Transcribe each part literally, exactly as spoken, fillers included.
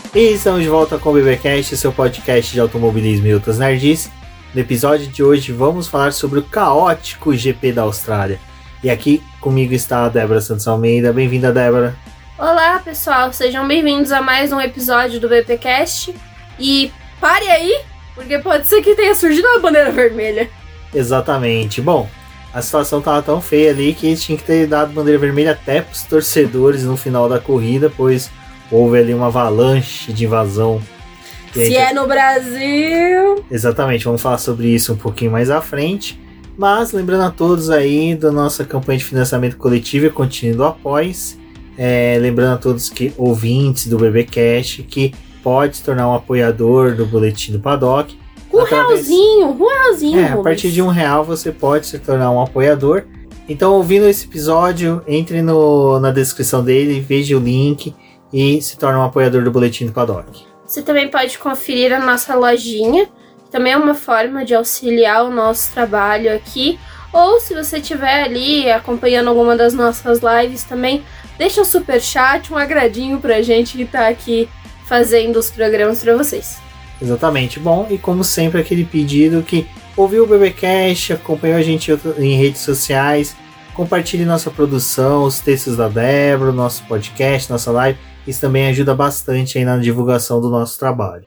E estamos de volta com o BBcast, seu podcast de automobilismo e outras nerdices. No episódio de hoje vamos falar sobre o caótico G P da Austrália. E aqui comigo está a Débora Santos Almeida. Bem-vinda, Débora. Olá, pessoal. Sejam bem-vindos a mais um episódio do BBcast. E pare aí, porque pode ser que tenha surgido uma bandeira vermelha. Exatamente. Bom, a situação estava tão feia ali que tinha que ter dado bandeira vermelha até para os torcedores no final da corrida, pois houve ali uma avalanche de invasão. Se gente... é no Brasil... Exatamente, vamos falar sobre isso um pouquinho mais à frente. Mas lembrando a todos aí da nossa campanha de financiamento coletivo e contínuo do Apoie-se. É, lembrando a todos que ouvintes do BBcast que pode se tornar um apoiador do Boletim do Paddock. Um realzinho, um realzinho. É, a partir de um real você pode se tornar um apoiador. Então, ouvindo esse episódio, entre no, na descrição dele, veja o link e se torne um apoiador do Boletim do Paddock. Você também pode conferir a nossa lojinha, que também é uma forma de auxiliar o nosso trabalho aqui. Ou se você estiver ali acompanhando alguma das nossas lives também, deixa um superchat, um agradinho pra gente que tá aqui fazendo os programas pra vocês. Exatamente. Bom, e como sempre, aquele pedido que ouviu o BBcast, acompanhou a gente em redes sociais, compartilhe nossa produção, os textos da Débora, nosso podcast, nossa live. Isso também ajuda bastante aí na divulgação do nosso trabalho.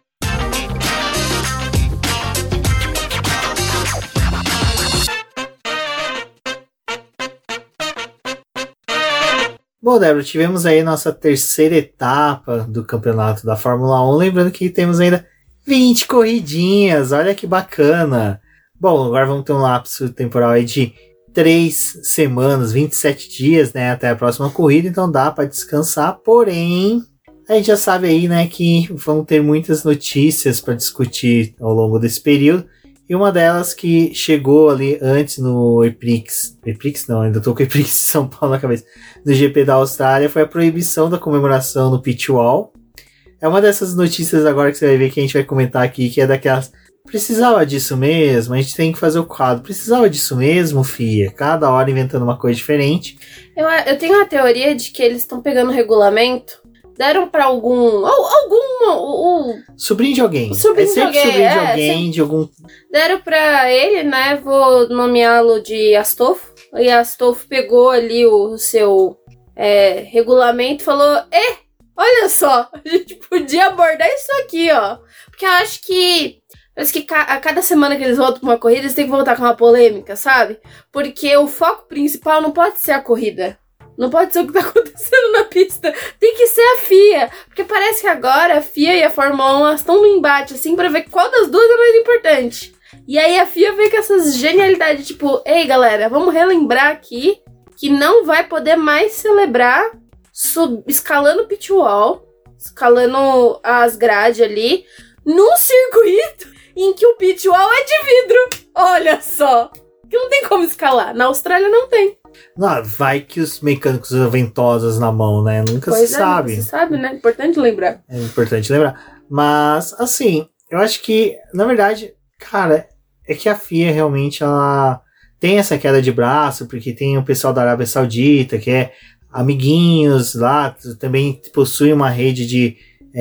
Bom, Débora, tivemos aí nossa terceira etapa do campeonato da Fórmula um. Lembrando que temos ainda vinte corridinhas, olha que bacana. Bom, agora vamos ter um lapso temporal aí de três semanas, vinte e sete dias, né, até a próxima corrida, então dá para descansar, porém, a gente já sabe aí, né, que vão ter muitas notícias para discutir ao longo desse período, e uma delas que chegou ali antes no Eprix, Eprix não, ainda tô com o Eprix de São Paulo na cabeça, do G P da Austrália, foi a proibição da comemoração no pit wall. É uma dessas notícias agora que você vai ver que a gente vai comentar aqui, que é daquelas... Precisava disso mesmo? A gente tem que fazer o quadro. Precisava disso mesmo, fia? Cada hora inventando uma coisa diferente. Eu, eu tenho uma teoria de que eles estão pegando o regulamento, deram pra algum... algum... O, o, sobrinho de alguém. Sobrinho é sempre de alguém, sobrinho é, de alguém, sempre... de algum... Deram pra ele, né? Vou nomeá-lo de Astolfo. E Astolfo pegou ali o seu é, regulamento e falou... Eh, olha só, a gente podia abordar isso aqui, ó. Porque eu acho que... Parece que ca- a cada semana que eles voltam pra uma corrida, eles têm que voltar com uma polêmica, sabe? Porque o foco principal não pode ser a corrida. Não pode ser o que tá acontecendo na pista. Tem que ser a F I A. Porque parece que agora a F I A e a Fórmula um estão no embate, assim, pra ver qual das duas é mais importante. E aí a F I A vem com essas genialidades, tipo... Ei, galera, vamos relembrar aqui que não vai poder mais celebrar sub- escalando o pit wall, escalando as grades ali, num circuito em que o pit wall é de vidro. Olha só. Que não tem como escalar. Na Austrália não tem. Não, vai que os mecânicos usam ventosas na mão, né? Nunca pois se é, sabe. Nunca se sabe, né? Importante lembrar. É importante lembrar. Mas, assim, eu acho que, na verdade, cara, é que a F I A realmente, ela tem essa queda de braço, porque tem o pessoal da Arábia Saudita, que é amiguinhos lá, também possui uma rede de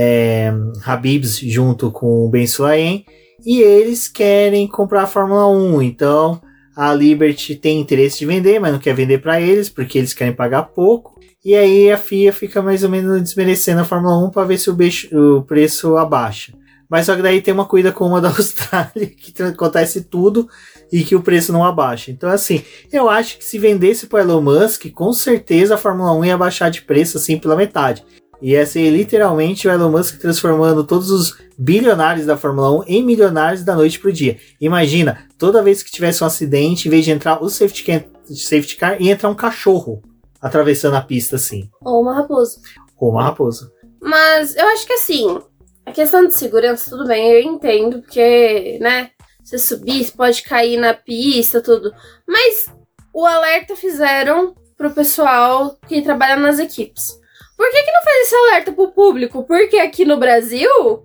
é, Habibs junto com o Ben Sulayem, e eles querem comprar a Fórmula um, então a Liberty tem interesse de vender, mas não quer vender para eles, porque eles querem pagar pouco, e aí a F I A fica mais ou menos desmerecendo a Fórmula um para ver se o, beijo, o preço abaixa. Mas só que daí tem uma corrida como a da Austrália, que acontece tudo e que o preço não abaixa. Então, assim, eu acho que se vendesse para Elon Musk, com certeza a Fórmula um ia baixar de preço assim pela metade. Ia ser literalmente o Elon Musk transformando todos os bilionários da Fórmula um em milionários da noite pro dia. Imagina, toda vez que tivesse um acidente, em vez de entrar o safety car, safety car ia entrar um cachorro atravessando a pista assim. Ou uma raposa. Ou uma raposa. Mas eu acho que assim, a questão de segurança, tudo bem, eu entendo, porque, né, você subir, você pode cair na pista, tudo. Mas o alerta fizeram pro pessoal que trabalha nas equipes. Por que que não faz esse alerta pro público? Porque aqui no Brasil,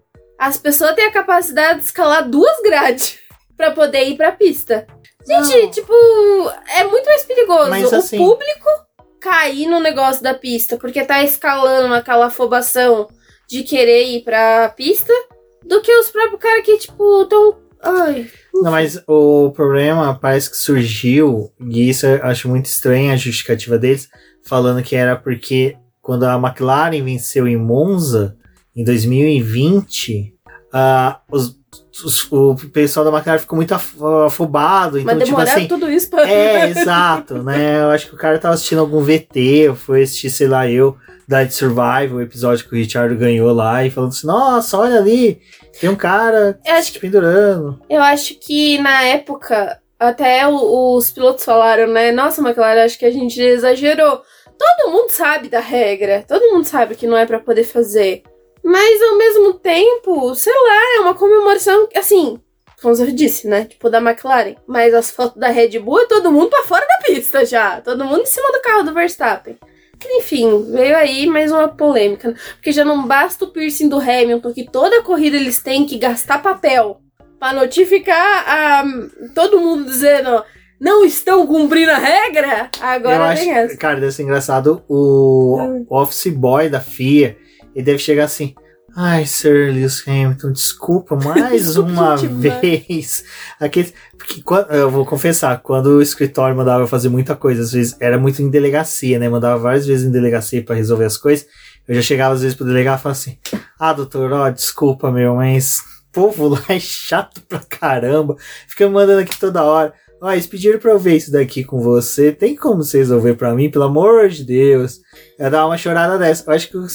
as pessoas têm a capacidade de escalar duas grades pra poder ir pra pista. Gente, não. tipo, é muito mais perigoso Mas, o assim... público cair no negócio da pista, porque tá escalando naquela afobação de querer ir pra pista do que os próprios caras que, tipo, tão... Ai... Não, mas o problema parece que surgiu, e isso eu acho muito estranho a justificativa deles, falando que era porque quando a McLaren venceu em Monza, em dois mil e vinte, uh, os, os, o pessoal da McLaren ficou muito afobado. Então, mas demoraram tipo assim, tudo isso pra... É, exato, né? Eu acho que o cara tava assistindo algum V T, ou foi assistir, sei lá, eu, Died Survival, o episódio que o Richard ganhou lá, e falando assim, nossa, olha ali, tem um cara eu acho se pendurando. Eu acho que na época, até o, os pilotos falaram, né? Nossa, McLaren, acho que a gente exagerou. Todo mundo sabe da regra, todo mundo sabe que não é pra poder fazer. Mas ao mesmo tempo, sei lá, é uma comemoração, assim, como eu disse, né? Tipo, da McLaren. Mas as fotos da Red Bull é todo mundo pra fora da pista já. Todo mundo em cima do carro do Verstappen. Enfim, veio aí mais uma polêmica. Porque já não basta o piercing do Hamilton, que toda corrida eles têm que gastar papel pra notificar a todo mundo dizendo não estão cumprindo a regra. Agora eu tem acho, essa. cara, deve ser engraçado o, hum. o office boy da F I A. Ele deve chegar assim... Ai, Sir Lewis Hamilton, desculpa mais uma vez. Aquele, porque eu vou confessar, quando o escritório mandava eu fazer muita coisa, às vezes era muito em delegacia, né? Mandava várias vezes em delegacia pra resolver as coisas. Eu já chegava às vezes pro delegado e falava assim: ah, doutor, ó, desculpa, meu, mas o povo lá é chato pra caramba. Fica me mandando aqui toda hora. Ó, eles pediram pra eu ver isso daqui com você. Tem como você resolver pra mim? Pelo amor de Deus. Eu dar uma chorada dessa. Eu acho que o,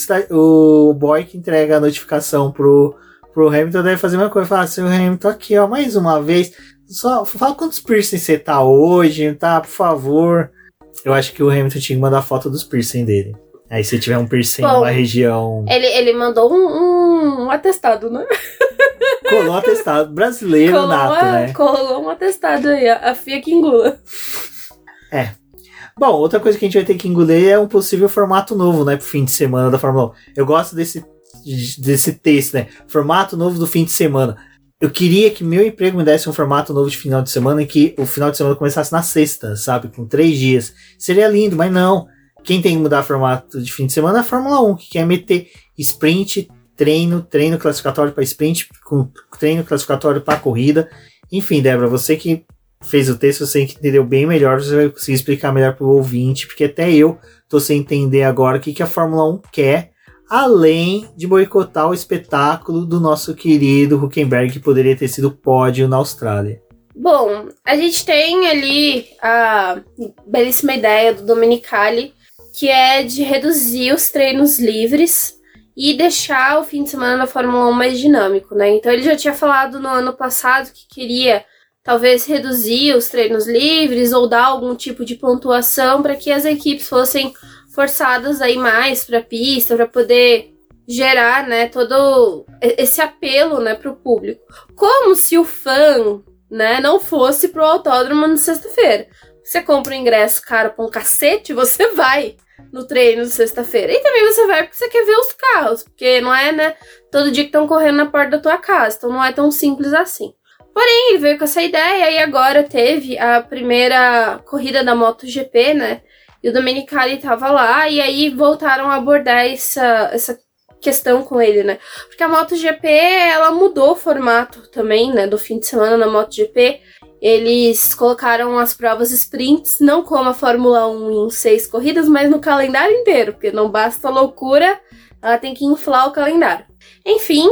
o boy que entrega a notificação pro, pro Hamilton deve fazer uma coisa. Falar assim, o Hamilton aqui, ó, mais uma vez. Só fala quantos piercing você tá hoje, tá? Por favor. Eu acho que o Hamilton tinha que mandar foto dos piercing dele. Aí se tiver um piercing numa região... Ele, ele mandou um, um, um atestado, né? Colou um atestado brasileiro colou nato, uma, né? Colou um atestado aí, a F I A que engula. É. Bom, outra coisa que a gente vai ter que engolir é um possível formato novo, né, pro fim de semana da Fórmula um. Eu gosto desse, desse texto, né? Formato novo do fim de semana. Eu queria que meu emprego me desse um formato novo de final de semana e que o final de semana começasse na sexta, sabe? Com três dias. Seria lindo, mas não. Quem tem que mudar o formato de fim de semana é a Fórmula um, que quer meter sprint, treino, treino classificatório para sprint, com treino classificatório para corrida. Enfim, Débora, você que fez o texto, você que entendeu bem melhor, você vai conseguir explicar melhor para o ouvinte, porque até eu tô sem entender agora o que, que a Fórmula um quer, além de boicotar o espetáculo do nosso querido Hülkenberg, que poderia ter sido pódio na Austrália. Bom, a gente tem ali a belíssima ideia do Domenicali, que é de reduzir os treinos livres e deixar o fim de semana da Fórmula um mais dinâmico, né? Então ele já tinha falado no ano passado que queria talvez reduzir os treinos livres ou dar algum tipo de pontuação para que as equipes fossem forçadas a ir mais para a pista, para poder gerar, né, todo esse apelo, né, para o público. Como se o fã, né, não fosse pro autódromo na sexta-feira. Você compra o ingresso caro pra um cacete, você vai no treino de sexta-feira. E também você vai porque você quer ver os carros, porque não é, né, todo dia que estão correndo na porta da tua casa, então não é tão simples assim. Porém, ele veio com essa ideia e agora teve a primeira corrida da MotoGP, né, e o Domenicali tava lá, e aí voltaram a abordar essa, essa questão com ele, né, porque a MotoGP, ela mudou o formato também, né, do fim de semana na MotoGP. Eles colocaram as provas sprints, não como a Fórmula um em seis corridas, mas no calendário inteiro, porque não basta a loucura, ela tem que inflar o calendário. Enfim,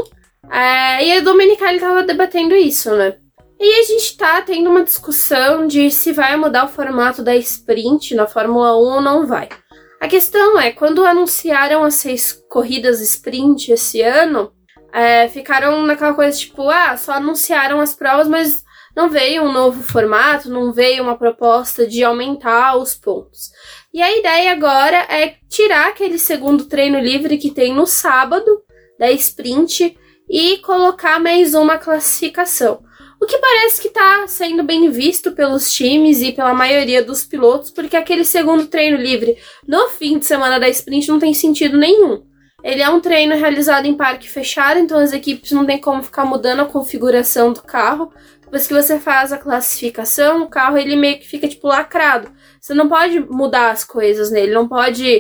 é, e a Domenicali estava debatendo isso, né? E a gente tá tendo uma discussão de se vai mudar o formato da sprint na Fórmula um ou não vai. A questão é, quando anunciaram as seis corridas sprint esse ano, é, ficaram naquela coisa tipo, ah, só anunciaram as provas, mas não veio um novo formato, não veio uma proposta de aumentar os pontos. E a ideia agora é tirar aquele segundo treino livre que tem no sábado, da sprint, e colocar mais uma classificação. O que parece que está sendo bem visto pelos times e pela maioria dos pilotos, porque aquele segundo treino livre no fim de semana da sprint não tem sentido nenhum. Ele é um treino realizado em parque fechado, então as equipes não tem como ficar mudando a configuração do carro. Depois que você faz a classificação, o carro ele meio que fica tipo lacrado. Você não pode mudar as coisas nele, não pode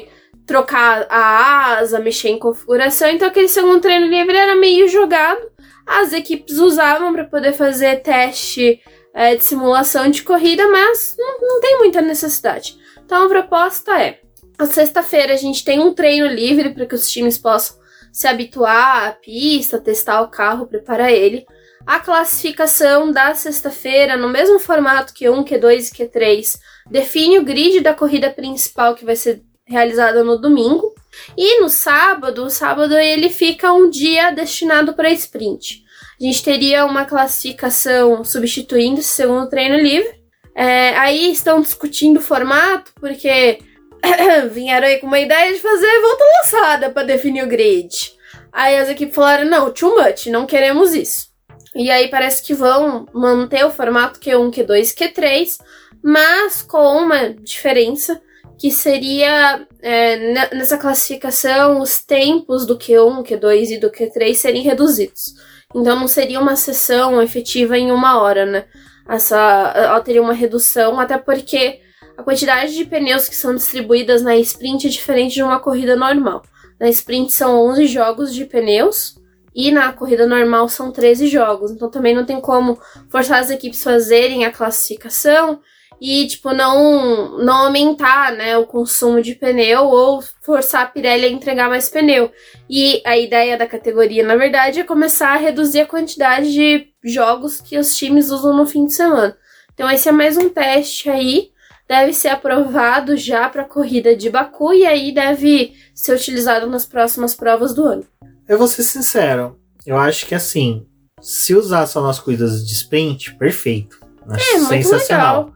trocar a asa, mexer em configuração. Então aquele segundo treino livre era meio jogado. As equipes usavam para poder fazer teste é, de simulação de corrida, mas não, não tem muita necessidade. Então a proposta é, a sexta-feira a gente tem um treino livre para que os times possam se habituar à pista, testar o carro, preparar ele. A classificação da sexta-feira, no mesmo formato Q um, Q dois e Q três, define o grid da corrida principal que vai ser realizada no domingo. E no sábado, o sábado ele fica um dia destinado para sprint. A gente teria uma classificação substituindo esse segundo treino livre. É, aí estão discutindo o formato, porque vieram aí com uma ideia de fazer volta lançada para definir o grid. Aí as equipes falaram, não, too much, não queremos isso. E aí parece que vão manter o formato Q um, Q dois e Q três, mas com uma diferença, que seria, é, nessa classificação, os tempos do Q um, Q dois e do Q três serem reduzidos. Então não seria uma sessão efetiva em uma hora, né? Essa, ela teria uma redução, até porque a quantidade de pneus que são distribuídas na sprint é diferente de uma corrida normal. Na sprint são onze jogos de pneus, e na corrida normal são treze jogos. Então também não tem como forçar as equipes a fazerem a classificação e, tipo, não, não aumentar, né, o consumo de pneu ou forçar a Pirelli a entregar mais pneu. E a ideia da categoria, na verdade, é começar a reduzir a quantidade de jogos que os times usam no fim de semana. Então esse é mais um teste aí. Deve ser aprovado já para a corrida de Baku e aí deve ser utilizado nas próximas provas do ano. Eu vou ser sincero, eu acho que assim, se usar só nas corridas de sprint, perfeito. Acho é, muito legal.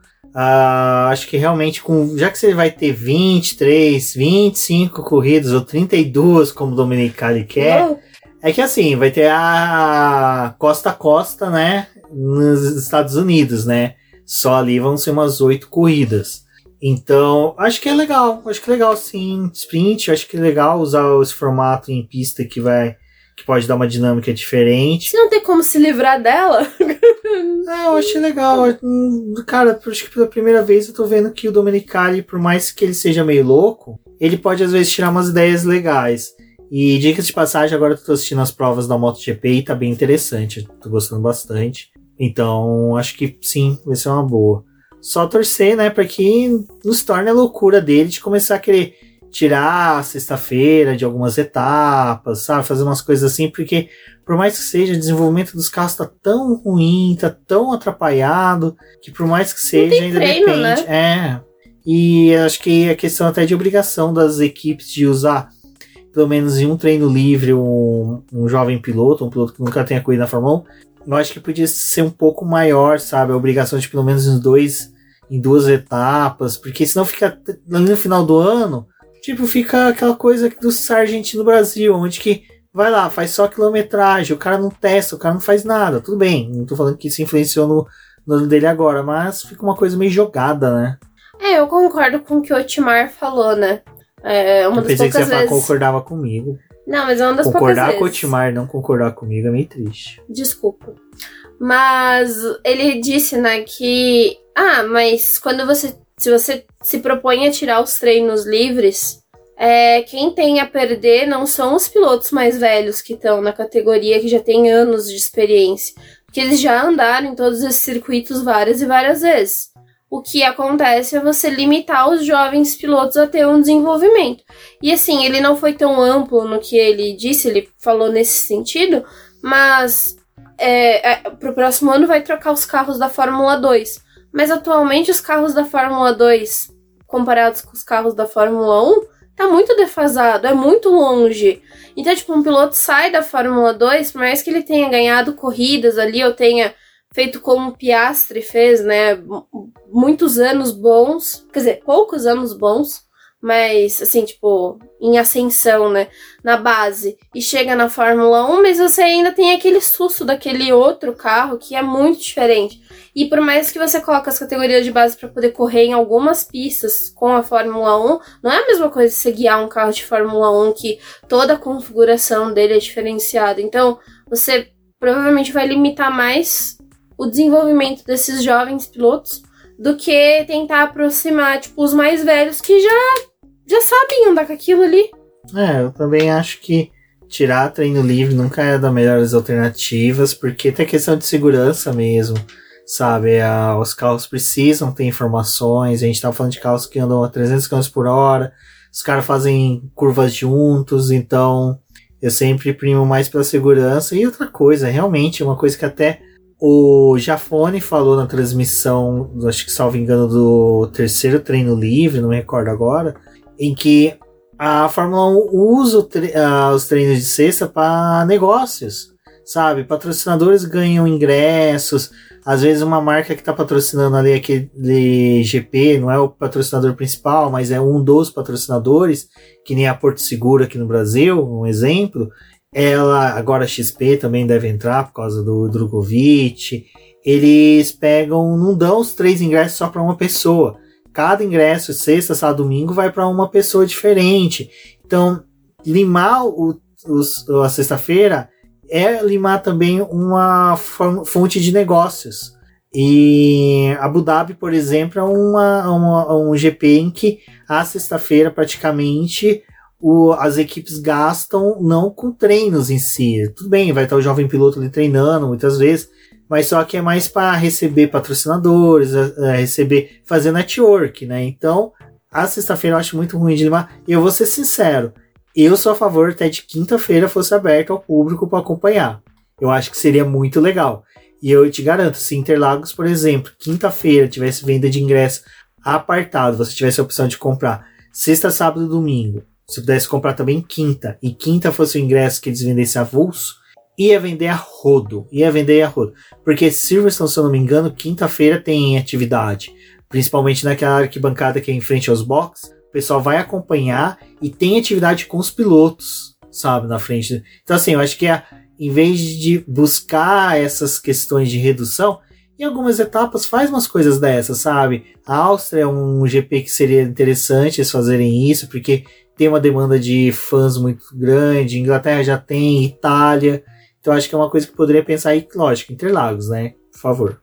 Uh, acho que realmente, com, já que você vai ter vinte e três, vinte e cinco corridas ou trinta e duas, como o Domenicali quer, oh. é que assim, vai ter a costa a costa, né, nos Estados Unidos, né? Só ali vão ser umas oito corridas. Então, acho que é legal. Acho que é legal, sim. Sprint, acho que é legal usar esse formato em pista que vai... que pode dar uma dinâmica diferente. Se não tem como se livrar dela... Não, eu achei legal. Cara, acho que pela primeira vez eu tô vendo que o Domenicali, por mais que ele seja meio louco, ele pode às vezes tirar umas ideias legais. E dicas de passagem, agora eu tô assistindo as provas da MotoGP e tá bem interessante. Eu tô gostando bastante. Então, acho que sim, vai ser uma boa. Só torcer, né, para que não se torne a loucura dele de começar a querer tirar a sexta-feira de algumas etapas, sabe, fazer umas coisas assim, porque por mais que seja, o desenvolvimento dos carros tá tão ruim, tá tão atrapalhado, que por mais que seja, ainda treino, depende. Né? É. E acho que a questão até de obrigação das equipes de usar pelo menos em um treino livre um, um jovem piloto, um piloto que nunca tenha corrido na Fórmula um, eu acho que podia ser um pouco maior, sabe? A obrigação de pelo menos em, dois, em duas etapas, porque senão fica no final do ano, tipo, fica aquela coisa do Sargent no Brasil, onde que vai lá, faz só quilometragem, o cara não testa, o cara não faz nada, tudo bem, não tô falando que isso influenciou no, no ano dele agora, mas fica uma coisa meio jogada, né? É, eu concordo com o que o Otmar falou, né? É uma eu das pensei que você vezes... concordava comigo. Não, mas é uma das concordar poucas com o vezes. Otmar e não concordar comigo é meio triste. Desculpa. Mas ele disse, né, que... Ah, mas quando você... Se você se propõe a tirar os treinos livres, é, quem tem a perder não são os pilotos mais velhos que estão na categoria, que já tem anos de experiência. Porque eles já andaram em todos esses circuitos várias e várias vezes. O que acontece é você limitar os jovens pilotos a ter um desenvolvimento. E assim, ele não foi tão amplo no que ele disse, ele falou nesse sentido, mas é, é, pro próximo ano vai trocar os carros da Fórmula dois. Mas atualmente os carros da Fórmula dois, comparados com os carros da Fórmula um, tá muito defasado, é muito longe. Então, tipo, um piloto sai da Fórmula dois, por mais que ele tenha ganhado corridas ali, ou tenha feito como o Piastri fez, né, muitos anos bons, quer dizer, poucos anos bons, mas, assim, tipo, em ascensão, né, na base, e chega na Fórmula um, mas você ainda tem aquele susto daquele outro carro que é muito diferente. E por mais que você coloque as categorias de base para poder correr em algumas pistas com a Fórmula um, não é a mesma coisa você guiar um carro de Fórmula um que toda a configuração dele é diferenciada. Então, você provavelmente vai limitar mais o desenvolvimento desses jovens pilotos do que tentar aproximar, tipo, os mais velhos que já já sabem andar com aquilo ali. É, eu também acho que tirar treino livre nunca é das melhores alternativas, porque tem questão de segurança mesmo, sabe? Ah, os carros precisam ter informações, a gente tá falando de carros que andam a trezentos quilômetros por hora, os caras fazem curvas juntos, então eu sempre primo mais pela segurança. E outra coisa, realmente, uma coisa que até o Jafone falou na transmissão, acho que salvo engano, do terceiro treino livre, não me recordo agora, em que a Fórmula um usa tre- uh, os treinos de sexta para negócios, sabe? Patrocinadores ganham ingressos, às vezes uma marca que está patrocinando ali aquele G P, não é o patrocinador principal, mas é um dos patrocinadores, que nem a Porto Seguro aqui no Brasil, um exemplo. Ela, agora a X P também deve entrar por causa do Drogovic. Eles pegam, não dão os três ingressos só para uma pessoa. Cada ingresso, sexta, sábado, domingo, vai para uma pessoa diferente. Então, limar o, o, a sexta-feira é limar também uma fonte de negócios. E Abu Dhabi, por exemplo, é uma, uma, um G P em que a sexta-feira praticamente o, as equipes gastam não com treinos em si. Tudo bem, vai estar o jovem piloto ali treinando muitas vezes, mas só que é mais para receber patrocinadores, a, a receber, fazer network, né? Então, a sexta-feira eu acho muito ruim de limar. E eu vou ser sincero, eu sou a favor até de quinta-feira fosse aberto ao público para acompanhar. Eu acho que seria muito legal. E eu te garanto, se Interlagos, por exemplo, quinta-feira tivesse venda de ingresso apartado, você tivesse a opção de comprar sexta, sábado e domingo, se pudesse comprar também quinta, e quinta fosse o ingresso que eles vendessem avulso, ia vender a rodo, ia vender a rodo. Porque Silverstone, se eu não me engano, quinta-feira tem atividade, principalmente naquela arquibancada que é em frente aos boxes, o pessoal vai acompanhar e tem atividade com os pilotos, sabe, na frente. Então assim, eu acho que a, em vez de buscar essas questões de redução, em algumas etapas faz umas coisas dessas, sabe? A Áustria é um G P que seria interessante eles fazerem isso, porque tem uma demanda de fãs muito grande, Inglaterra já tem, Itália, então acho que é uma coisa que poderia pensar aí, lógico, Interlagos, né? Por favor.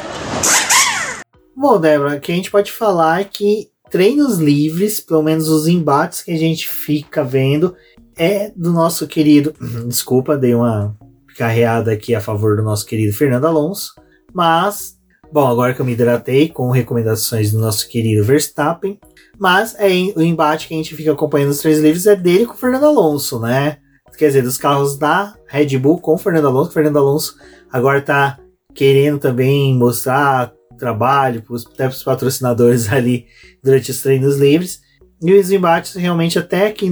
Bom, Débora, o que a gente pode falar é que treinos livres, pelo menos os embates que a gente fica vendo, é do nosso querido... Desculpa, dei uma carreada aqui a favor do nosso querido Fernando Alonso, mas, bom, agora que eu me hidratei com recomendações do nosso querido Verstappen, mas é o embate que a gente fica acompanhando os treinos livres é dele com o Fernando Alonso, né? Quer dizer, dos carros da Red Bull com o Fernando Alonso. O Fernando Alonso agora tá querendo também mostrar trabalho pros, até para os patrocinadores ali durante os treinos livres. E os embates realmente até aqui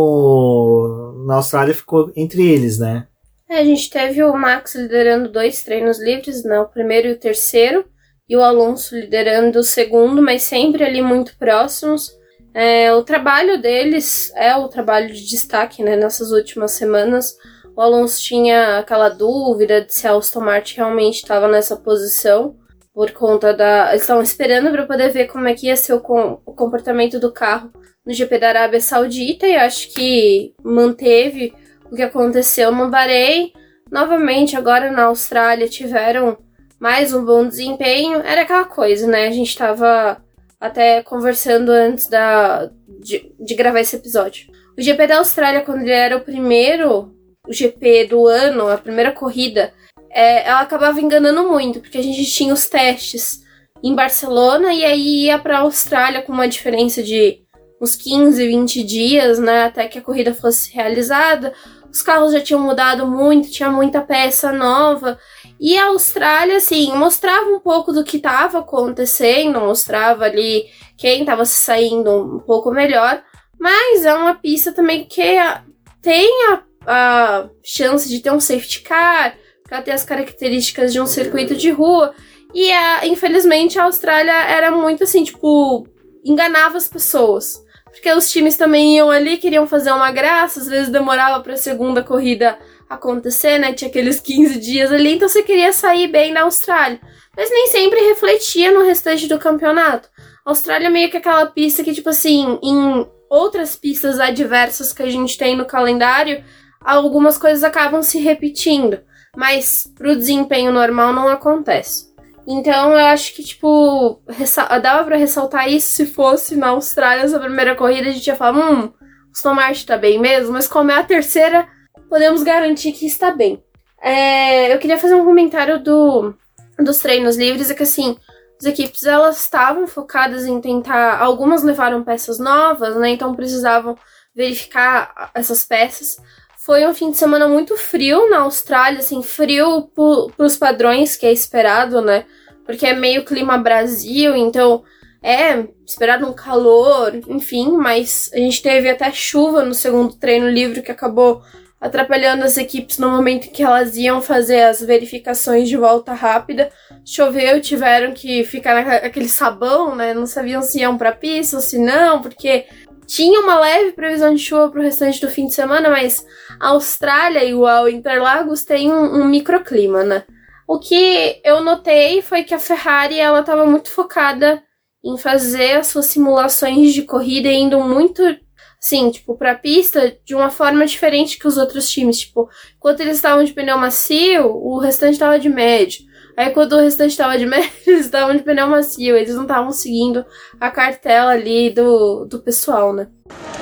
no, na Austrália ficou entre eles, né? É, a gente teve o Max liderando dois treinos livres, né? O primeiro e o terceiro. E o Alonso liderando o segundo, mas sempre ali muito próximos. É, o trabalho deles é o trabalho de destaque, né, nessas últimas semanas. O Alonso tinha aquela dúvida de se a Aston Martin realmente estava nessa posição, por conta da... Eles estavam esperando para poder ver como é que ia ser o, com... o comportamento do carro no G P da Arábia Saudita, e acho que manteve o que aconteceu no Bahrein. Novamente, agora na Austrália, tiveram mais um bom desempenho. Era aquela coisa, né? A gente tava até conversando antes da, de, de gravar esse episódio. O G P da Austrália, quando ele era o primeiro o G P do ano, a primeira corrida, é, ela acabava enganando muito, porque a gente tinha os testes em Barcelona e aí ia pra Austrália com uma diferença de uns quinze, vinte dias, né? Até que a corrida fosse realizada. Os carros já tinham mudado muito, tinha muita peça nova. E a Austrália, assim, mostrava um pouco do que estava acontecendo, mostrava ali quem estava se saindo um pouco melhor, mas é uma pista também que tem a, a chance de ter um safety car, para ter as características de um circuito de rua, e a, infelizmente a Austrália era muito assim, tipo, enganava as pessoas, porque os times também iam ali, queriam fazer uma graça, às vezes demorava para a segunda corrida acontecer, né, tinha aqueles quinze dias ali, então você queria sair bem da Austrália, mas nem sempre refletia no restante do campeonato. A Austrália é meio que aquela pista que, tipo assim, em outras pistas adversas que a gente tem no calendário, algumas coisas acabam se repetindo, mas pro desempenho normal não acontece. Então eu acho que, tipo, ressal- dava pra ressaltar isso se fosse na Austrália essa primeira corrida, a gente ia falar, hum, o Aston Martin tá bem mesmo, mas como é a terceira, podemos garantir que está bem. É, eu queria fazer um comentário do, dos treinos livres, é que assim, as equipes elas estavam focadas em tentar, algumas levaram peças novas, né, então precisavam verificar essas peças. Foi um fim de semana muito frio na Austrália, assim, frio pro, pros padrões que é esperado, né? Porque é meio clima Brasil, então é esperado um calor, enfim, mas a gente teve até chuva no segundo treino livre que acabou atrapalhando as equipes no momento em que elas iam fazer as verificações de volta rápida. Choveu, tiveram que ficar naquele sabão, né? Não sabiam se iam pra pista ou se não, porque tinha uma leve previsão de chuva pro restante do fim de semana, mas a Austrália, igual Interlagos, tem um, um microclima, né? O que eu notei foi que a Ferrari, ela tava muito focada em fazer as suas simulações de corrida, indo muito, assim, tipo, pra pista de uma forma diferente que os outros times. Tipo, enquanto eles estavam de pneu macio, o restante tava de médio. Aí quando o restante tava de médio, eles estavam de pneu macio. Eles não estavam seguindo a cartela ali do, do pessoal, né?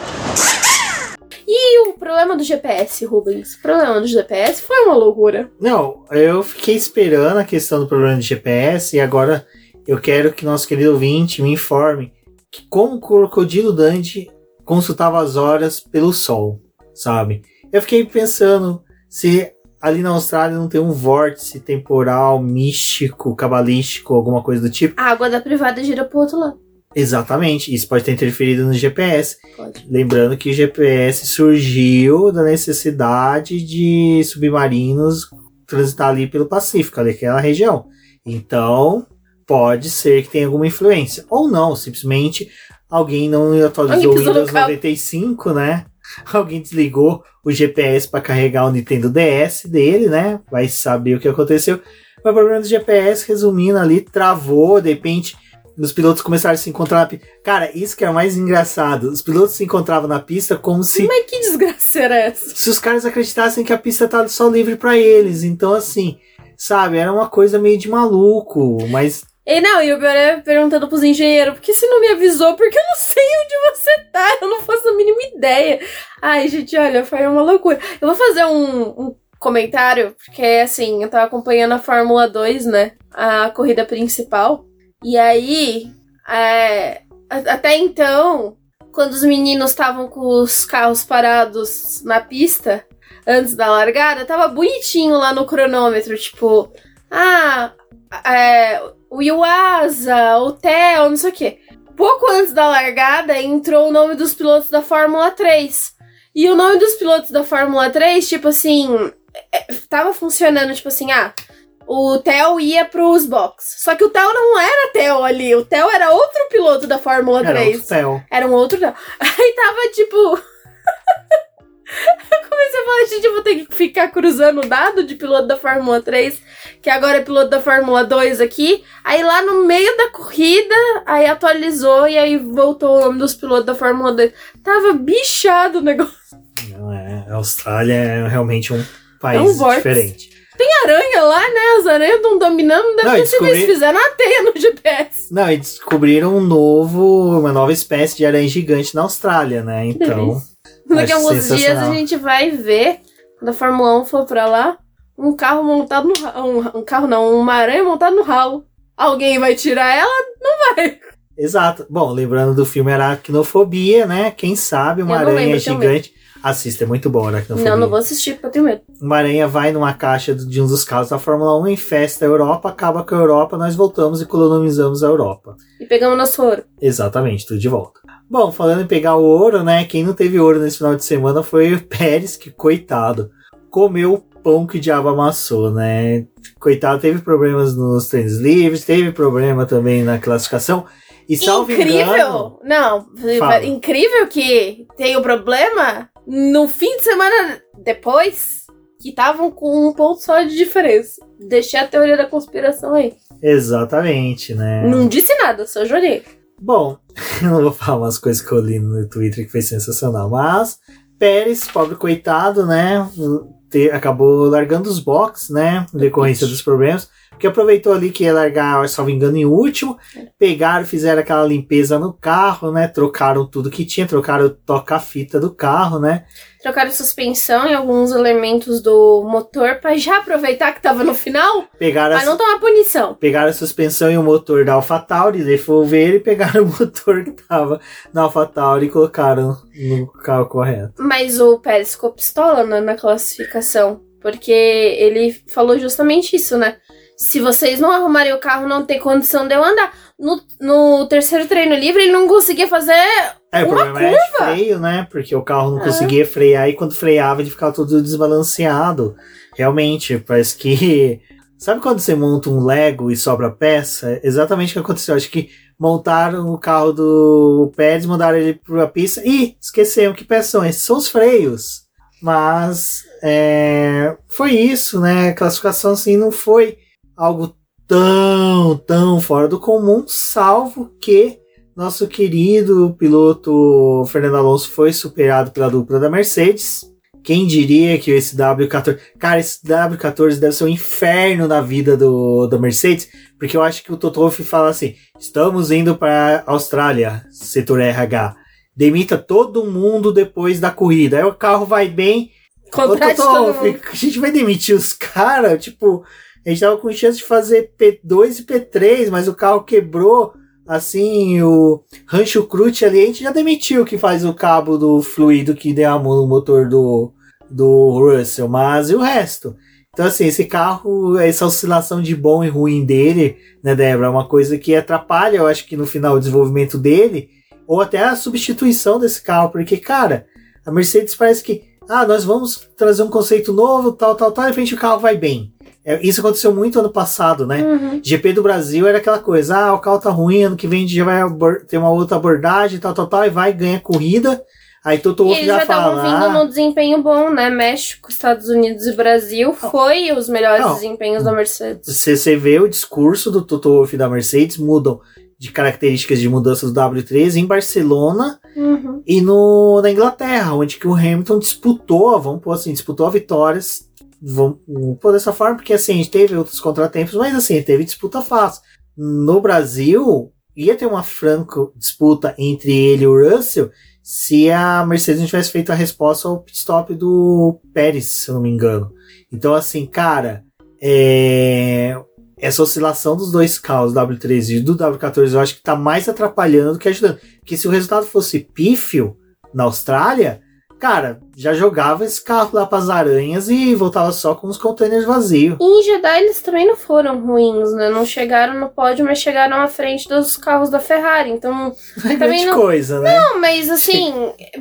E o problema do G P S, Rubens? O problema do G P S foi uma loucura. Não, eu fiquei esperando a questão do problema do G P S e agora eu quero que nosso querido ouvinte me informe que como o Crocodilo Dundee consultava as horas pelo sol, sabe? Eu fiquei pensando se ali na Austrália não tem um vórtice temporal, místico, cabalístico, alguma coisa do tipo. A água da privada gira pro outro lado. Exatamente, isso pode ter interferido no G P S. Pode. Lembrando que o G P S surgiu da necessidade de submarinos transitar ali pelo Pacífico, ali naquela região. Então, pode ser que tenha alguma influência. Ou não, simplesmente alguém não atualizou o Windows noventa e cinco, né? Alguém desligou o G P S para carregar o Nintendo D S dele, né? Vai saber o que aconteceu. Mas o problema do G P S, resumindo ali, travou, de repente os pilotos começaram a se encontrar na pista. Cara, isso que é o mais engraçado. Os pilotos se encontravam na pista como se... Mas que desgraça era essa? Se os caras acreditassem que a pista tá só livre pra eles. Então, assim, sabe, era uma coisa meio de maluco, mas... E não, e o pior é perguntando pros engenheiros, por que você não me avisou? Porque eu não sei onde você tá, eu não faço a mínima ideia. Ai, gente, olha, foi uma loucura. Eu vou fazer um, um comentário, porque, assim, eu tava acompanhando a Fórmula dois, né, a corrida principal, e aí, é, até então, quando os meninos estavam com os carros parados na pista, antes da largada, tava bonitinho lá no cronômetro, tipo, ah, é... o Yuasa, o Theo, não sei o quê. Pouco antes da largada, entrou o nome dos pilotos da Fórmula três. E o nome dos pilotos da Fórmula três, tipo assim, é, tava funcionando, tipo assim, ah, o Theo ia pros boxes. Só que o Theo não era Theo ali, o Theo era outro piloto da Fórmula Era três. outro Theo. Era um outro Theo. Aí tava, tipo... Eu comecei a falar, gente, eu vou ter que ficar cruzando o dado de piloto da Fórmula três, que agora é piloto da Fórmula dois aqui. Aí lá no meio da corrida, aí atualizou e aí voltou o nome dos pilotos da Fórmula dois. Tava bichado o negócio. Não, é, a Austrália é realmente um país É um vórtice. diferente. Tem aranha lá, né? As aranhas estão dominando, não deve Não, ter descobri... sido isso. Fizeram uma teia no G P S. Não, e descobriram um novo, uma nova espécie de aranha gigante na Austrália, né? Então... Daqui a alguns dias a gente vai ver, quando a Fórmula um for pra lá, um carro montado no ralo. Um, um carro não, uma aranha montada no ralo. Alguém vai tirar ela? Não vai. Exato. Bom, lembrando do filme Aracnofobia, né? Quem sabe uma Eu não aranha lembro, tenho gigante... Assista, é muito bom Aracnofobia. Não, não vou assistir porque eu tenho medo. Uma aranha vai numa caixa de um dos carros da Fórmula um, infesta a Europa, acaba com a Europa, nós voltamos e colonizamos a Europa. E pegamos nosso ouro. Exatamente, tudo de volta. Bom, falando em pegar o ouro, né? Quem não teve ouro nesse final de semana foi o Pérez, que, coitado, comeu o pão que o diabo amassou, né? Coitado, teve problemas nos treinos livres, teve problema também na classificação. E salvo incrível! engano, não, fala. Incrível que tem o problema no fim de semana depois, que estavam com um ponto só de diferença. Deixei a teoria da conspiração aí. Exatamente, né? Não disse nada, só jurei. Bom, eu não vou falar umas coisas que eu li no Twitter que foi sensacional, mas Pérez, pobre coitado, né? ter, acabou largando os boxes, né? Em decorrência dos problemas. Porque aproveitou ali que ia largar, salvo engano, em último. Pegaram, fizeram aquela limpeza no carro, né? Trocaram tudo que tinha, trocaram o toca-fita do carro, né? Trocaram suspensão e alguns elementos do motor pra já aproveitar que tava no final, pegaram pra não tomar punição. Pegaram a suspensão e o motor da AlphaTauri, devolveram e pegaram o motor que tava na AlphaTauri e colocaram no carro correto. Mas o Pérez ficou pistola, né, na classificação, porque ele falou justamente isso, né? Se vocês não arrumarem o carro, não tem condição de eu andar. No, no terceiro treino livre, ele não conseguia fazer é, uma o problema curva. é freio, né? Porque o carro não ah. conseguia frear e quando freava ele ficava todo desbalanceado. Realmente, parece que... Sabe quando você monta um Lego e sobra peça? Exatamente o que aconteceu. Acho que montaram o carro do Pérez, mandaram ele pra pista e esqueceram que peças são esses. São os freios. Mas é, foi isso, né? A classificação assim não foi algo tão, tão fora do comum, salvo que nosso querido piloto Fernando Alonso foi superado pela dupla da Mercedes. Quem diria que esse W quatorze... Cara, esse W quatorze deve ser um inferno na vida do, da Mercedes, porque eu acho que o Toto Wolff fala assim, estamos indo para a Austrália, setor R H. Demita todo mundo depois da corrida. Aí o carro vai bem. Contrate Toto Wolff, a gente vai demitir os caras, tipo... A gente tava com chance de fazer P dois e P três, mas o carro quebrou, assim, o Rancho Cruz ali, a gente já demitiu que faz o cabo do fluido que derramou no motor do, do Russell, mas e o resto? Então, assim, esse carro, essa oscilação de bom e ruim dele, né, Débora, é uma coisa que atrapalha, eu acho que no final, o desenvolvimento dele, ou até a substituição desse carro, porque, cara, a Mercedes parece que, ah, nós vamos trazer um conceito novo, tal, tal, tal, e de repente o carro vai bem. Isso aconteceu muito ano passado, né? Uhum. G P do Brasil era aquela coisa, ah, o carro tá ruim, ano que vem a gente já vai ter uma outra abordagem, tal, tal, tal, e vai, ganha corrida. Aí Toto Wolff já, já fala... eles já estavam vindo ah, no desempenho bom, né? México, Estados Unidos e Brasil foi os melhores não, desempenhos da Mercedes. Você, você vê o discurso do Toto Wolff e da Mercedes, mudam de características de mudança do W treze em Barcelona uhum. e no, na Inglaterra, onde que o Hamilton disputou, vamos pôr assim, disputou vitórias. Vamos pôr dessa forma, porque assim, a gente teve outros contratempos, mas assim, teve disputa fácil. No Brasil, ia ter uma franca disputa entre ele e o Russell se a Mercedes não tivesse feito a resposta ao pit stop do Pérez, se eu não me engano. Então, assim, cara, é... essa oscilação dos dois carros, W treze e do W quatorze, eu acho que tá mais atrapalhando do que ajudando. Porque se o resultado fosse pífio na Austrália, cara, já jogava esse carro lá pras aranhas e voltava só com os containers vazios. E em Jeddah eles também não foram ruins, né? Não chegaram no pódio, mas chegaram à frente dos carros da Ferrari. Então, não é também grande não... coisa, né? Não, mas assim,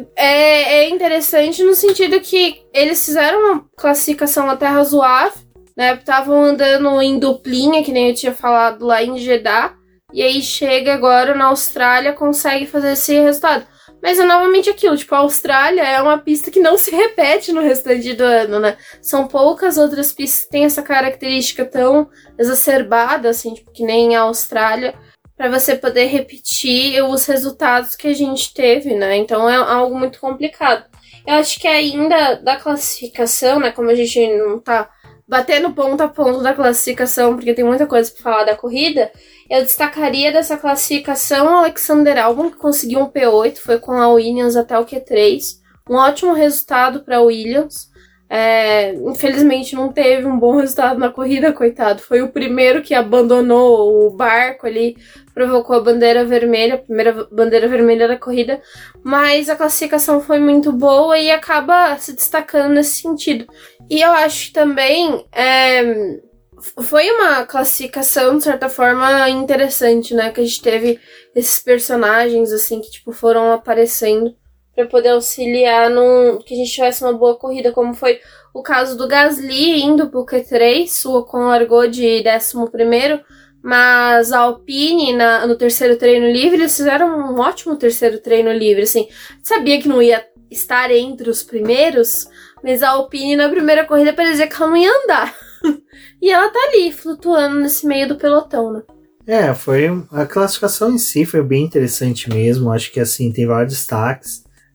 é, é interessante no sentido que eles fizeram uma classificação até razoável, né? Estavam andando em duplinha, que nem eu tinha falado lá em Jeddah. E aí chega agora na Austrália, consegue fazer esse resultado. Mas é novamente aquilo, tipo, a Austrália é uma pista que não se repete no restante do ano, né? São poucas outras pistas que têm essa característica tão exacerbada, assim, tipo, que nem a Austrália, para você poder repetir os resultados que a gente teve, né? Então é algo muito complicado. Eu acho que ainda da classificação, né, como a gente não tá batendo ponto a ponto da classificação, porque tem muita coisa pra falar da corrida, eu destacaria dessa classificação o Alexander Albon, que conseguiu um P oito, foi com a Williams até o Q três. Um ótimo resultado para a Williams. É, infelizmente não teve um bom resultado na corrida, coitado. Foi o primeiro que abandonou o barco ali, provocou a bandeira vermelha, a primeira bandeira vermelha da corrida. Mas a classificação foi muito boa e acaba se destacando nesse sentido. E eu acho também... É, foi uma classificação, de certa forma, interessante, né? Que a gente teve esses personagens, assim, que, tipo, foram aparecendo para poder auxiliar num, que a gente tivesse uma boa corrida, como foi o caso do Gasly indo pro Q três, o Ocon largou de décimo primeiro, mas a Alpine, na, no terceiro treino livre, eles fizeram um ótimo terceiro treino livre, assim. Sabia que não ia estar entre os primeiros, mas a Alpine, na primeira corrida, parecia que ela não ia andar. E ela tá ali, flutuando nesse meio do pelotão, né? É, foi... A classificação em si foi bem interessante mesmo. Acho que, assim, tem vários destaques.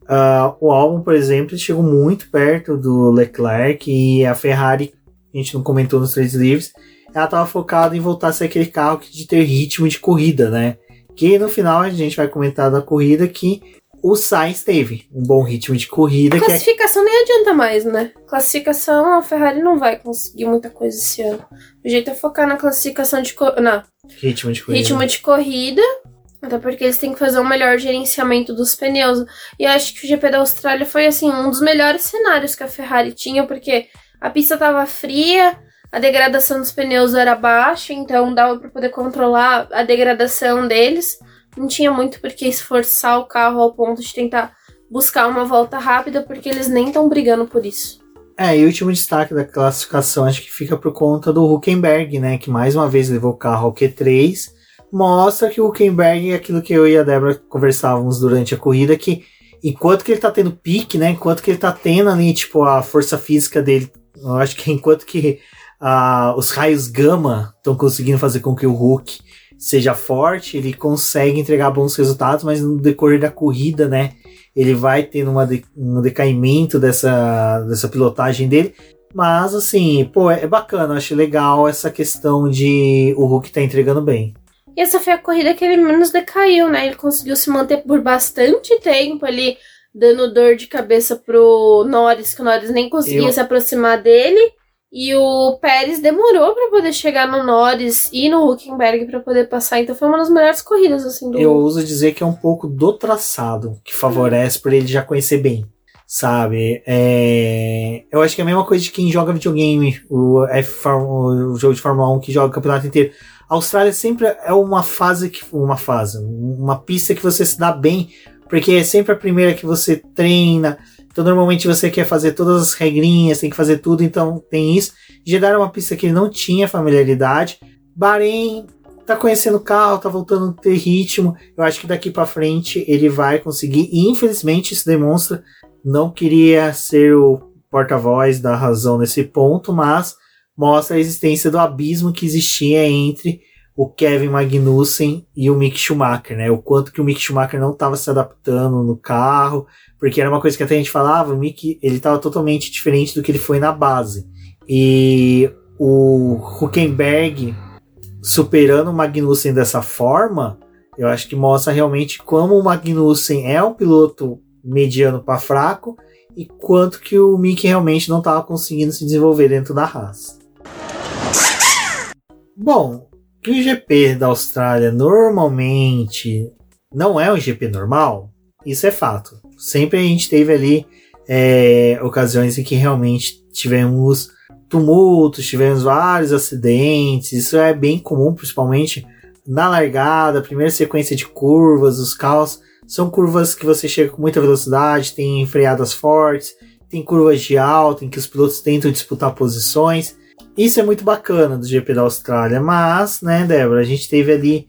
Uh, o Albon, por exemplo, chegou muito perto do Leclerc e a Ferrari, a gente não comentou nos três livres, ela estava focada em voltar a ser aquele carro de ter ritmo de corrida, né? Que no final a gente vai comentar da corrida que o Sainz teve um bom ritmo de corrida. Classificação que é... nem adianta mais, né? Classificação, a Ferrari não vai conseguir muita coisa esse ano. O jeito é focar na classificação de corrida. Não. Ritmo de corrida. Ritmo de corrida. Até porque eles têm que fazer um melhor gerenciamento dos pneus. E eu acho que o G P da Austrália foi, assim, um dos melhores cenários que a Ferrari tinha, porque a pista tava fria, a degradação dos pneus era baixa, então dava para poder controlar a degradação deles. Não tinha muito por que esforçar o carro ao ponto de tentar buscar uma volta rápida, porque eles nem estão brigando por isso. É, e o último destaque da classificação acho que fica por conta do Hülkenberg, né, que mais uma vez levou o carro ao Q três. Mostra que o Hülkenberg é aquilo que eu e a Débora conversávamos durante a corrida, que enquanto que ele tá tendo pique, né, enquanto que ele tá tendo ali, tipo, a força física dele, eu acho que enquanto que uh, os raios gama estão conseguindo fazer com que o Hulk seja forte, ele consegue entregar bons resultados, mas no decorrer da corrida, né, ele vai tendo uma de, um decaimento dessa, dessa pilotagem dele. Mas, assim, pô, é bacana, eu acho legal essa questão de o Hulk tá entregando bem. E essa foi a corrida que ele menos decaiu, né? Ele conseguiu se manter por bastante tempo ali, dando dor de cabeça pro Norris, que o Norris nem conseguia eu... se aproximar dele. E o Pérez demorou para poder chegar no Norris e no Hülkenberg para poder passar. Então foi uma das melhores corridas, assim, do... Eu ouso dizer que é um pouco do traçado que favorece, por ele já conhecer bem, sabe? É... Eu acho que é a mesma coisa de quem joga videogame, o, F... o jogo de Fórmula um que joga o campeonato inteiro. A Austrália sempre é uma fase, que, uma fase, uma pista que você se dá bem, porque é sempre a primeira que você treina, então normalmente você quer fazer todas as regrinhas, tem que fazer tudo, então tem isso. Jeddah era uma pista que ele não tinha familiaridade. Bahrein tá conhecendo o carro, tá voltando a ter ritmo, eu acho que daqui pra frente ele vai conseguir, e infelizmente isso demonstra, não queria ser o porta-voz da razão nesse ponto, mas mostra a existência do abismo que existia entre o Kevin Magnussen e o Mick Schumacher, né? O quanto que o Mick Schumacher não estava se adaptando no carro, porque era uma coisa que até a gente falava, o Mick, ele estava totalmente diferente do que ele foi na base. E o Hülkenberg superando o Magnussen dessa forma, eu acho que mostra realmente como o Magnussen é um piloto mediano para fraco e quanto que o Mick realmente não estava conseguindo se desenvolver dentro da Haas. Bom, que o G P da Austrália normalmente não é um G P normal, isso é fato. Sempre a gente teve ali é, ocasiões em que realmente tivemos tumultos, tivemos vários acidentes, isso é bem comum, principalmente na largada, primeira sequência de curvas, os carros são curvas que você chega com muita velocidade, tem freadas fortes, tem curvas de alta em que os pilotos tentam disputar posições. Isso é muito bacana do G P da Austrália, mas, né, Débora, a gente teve ali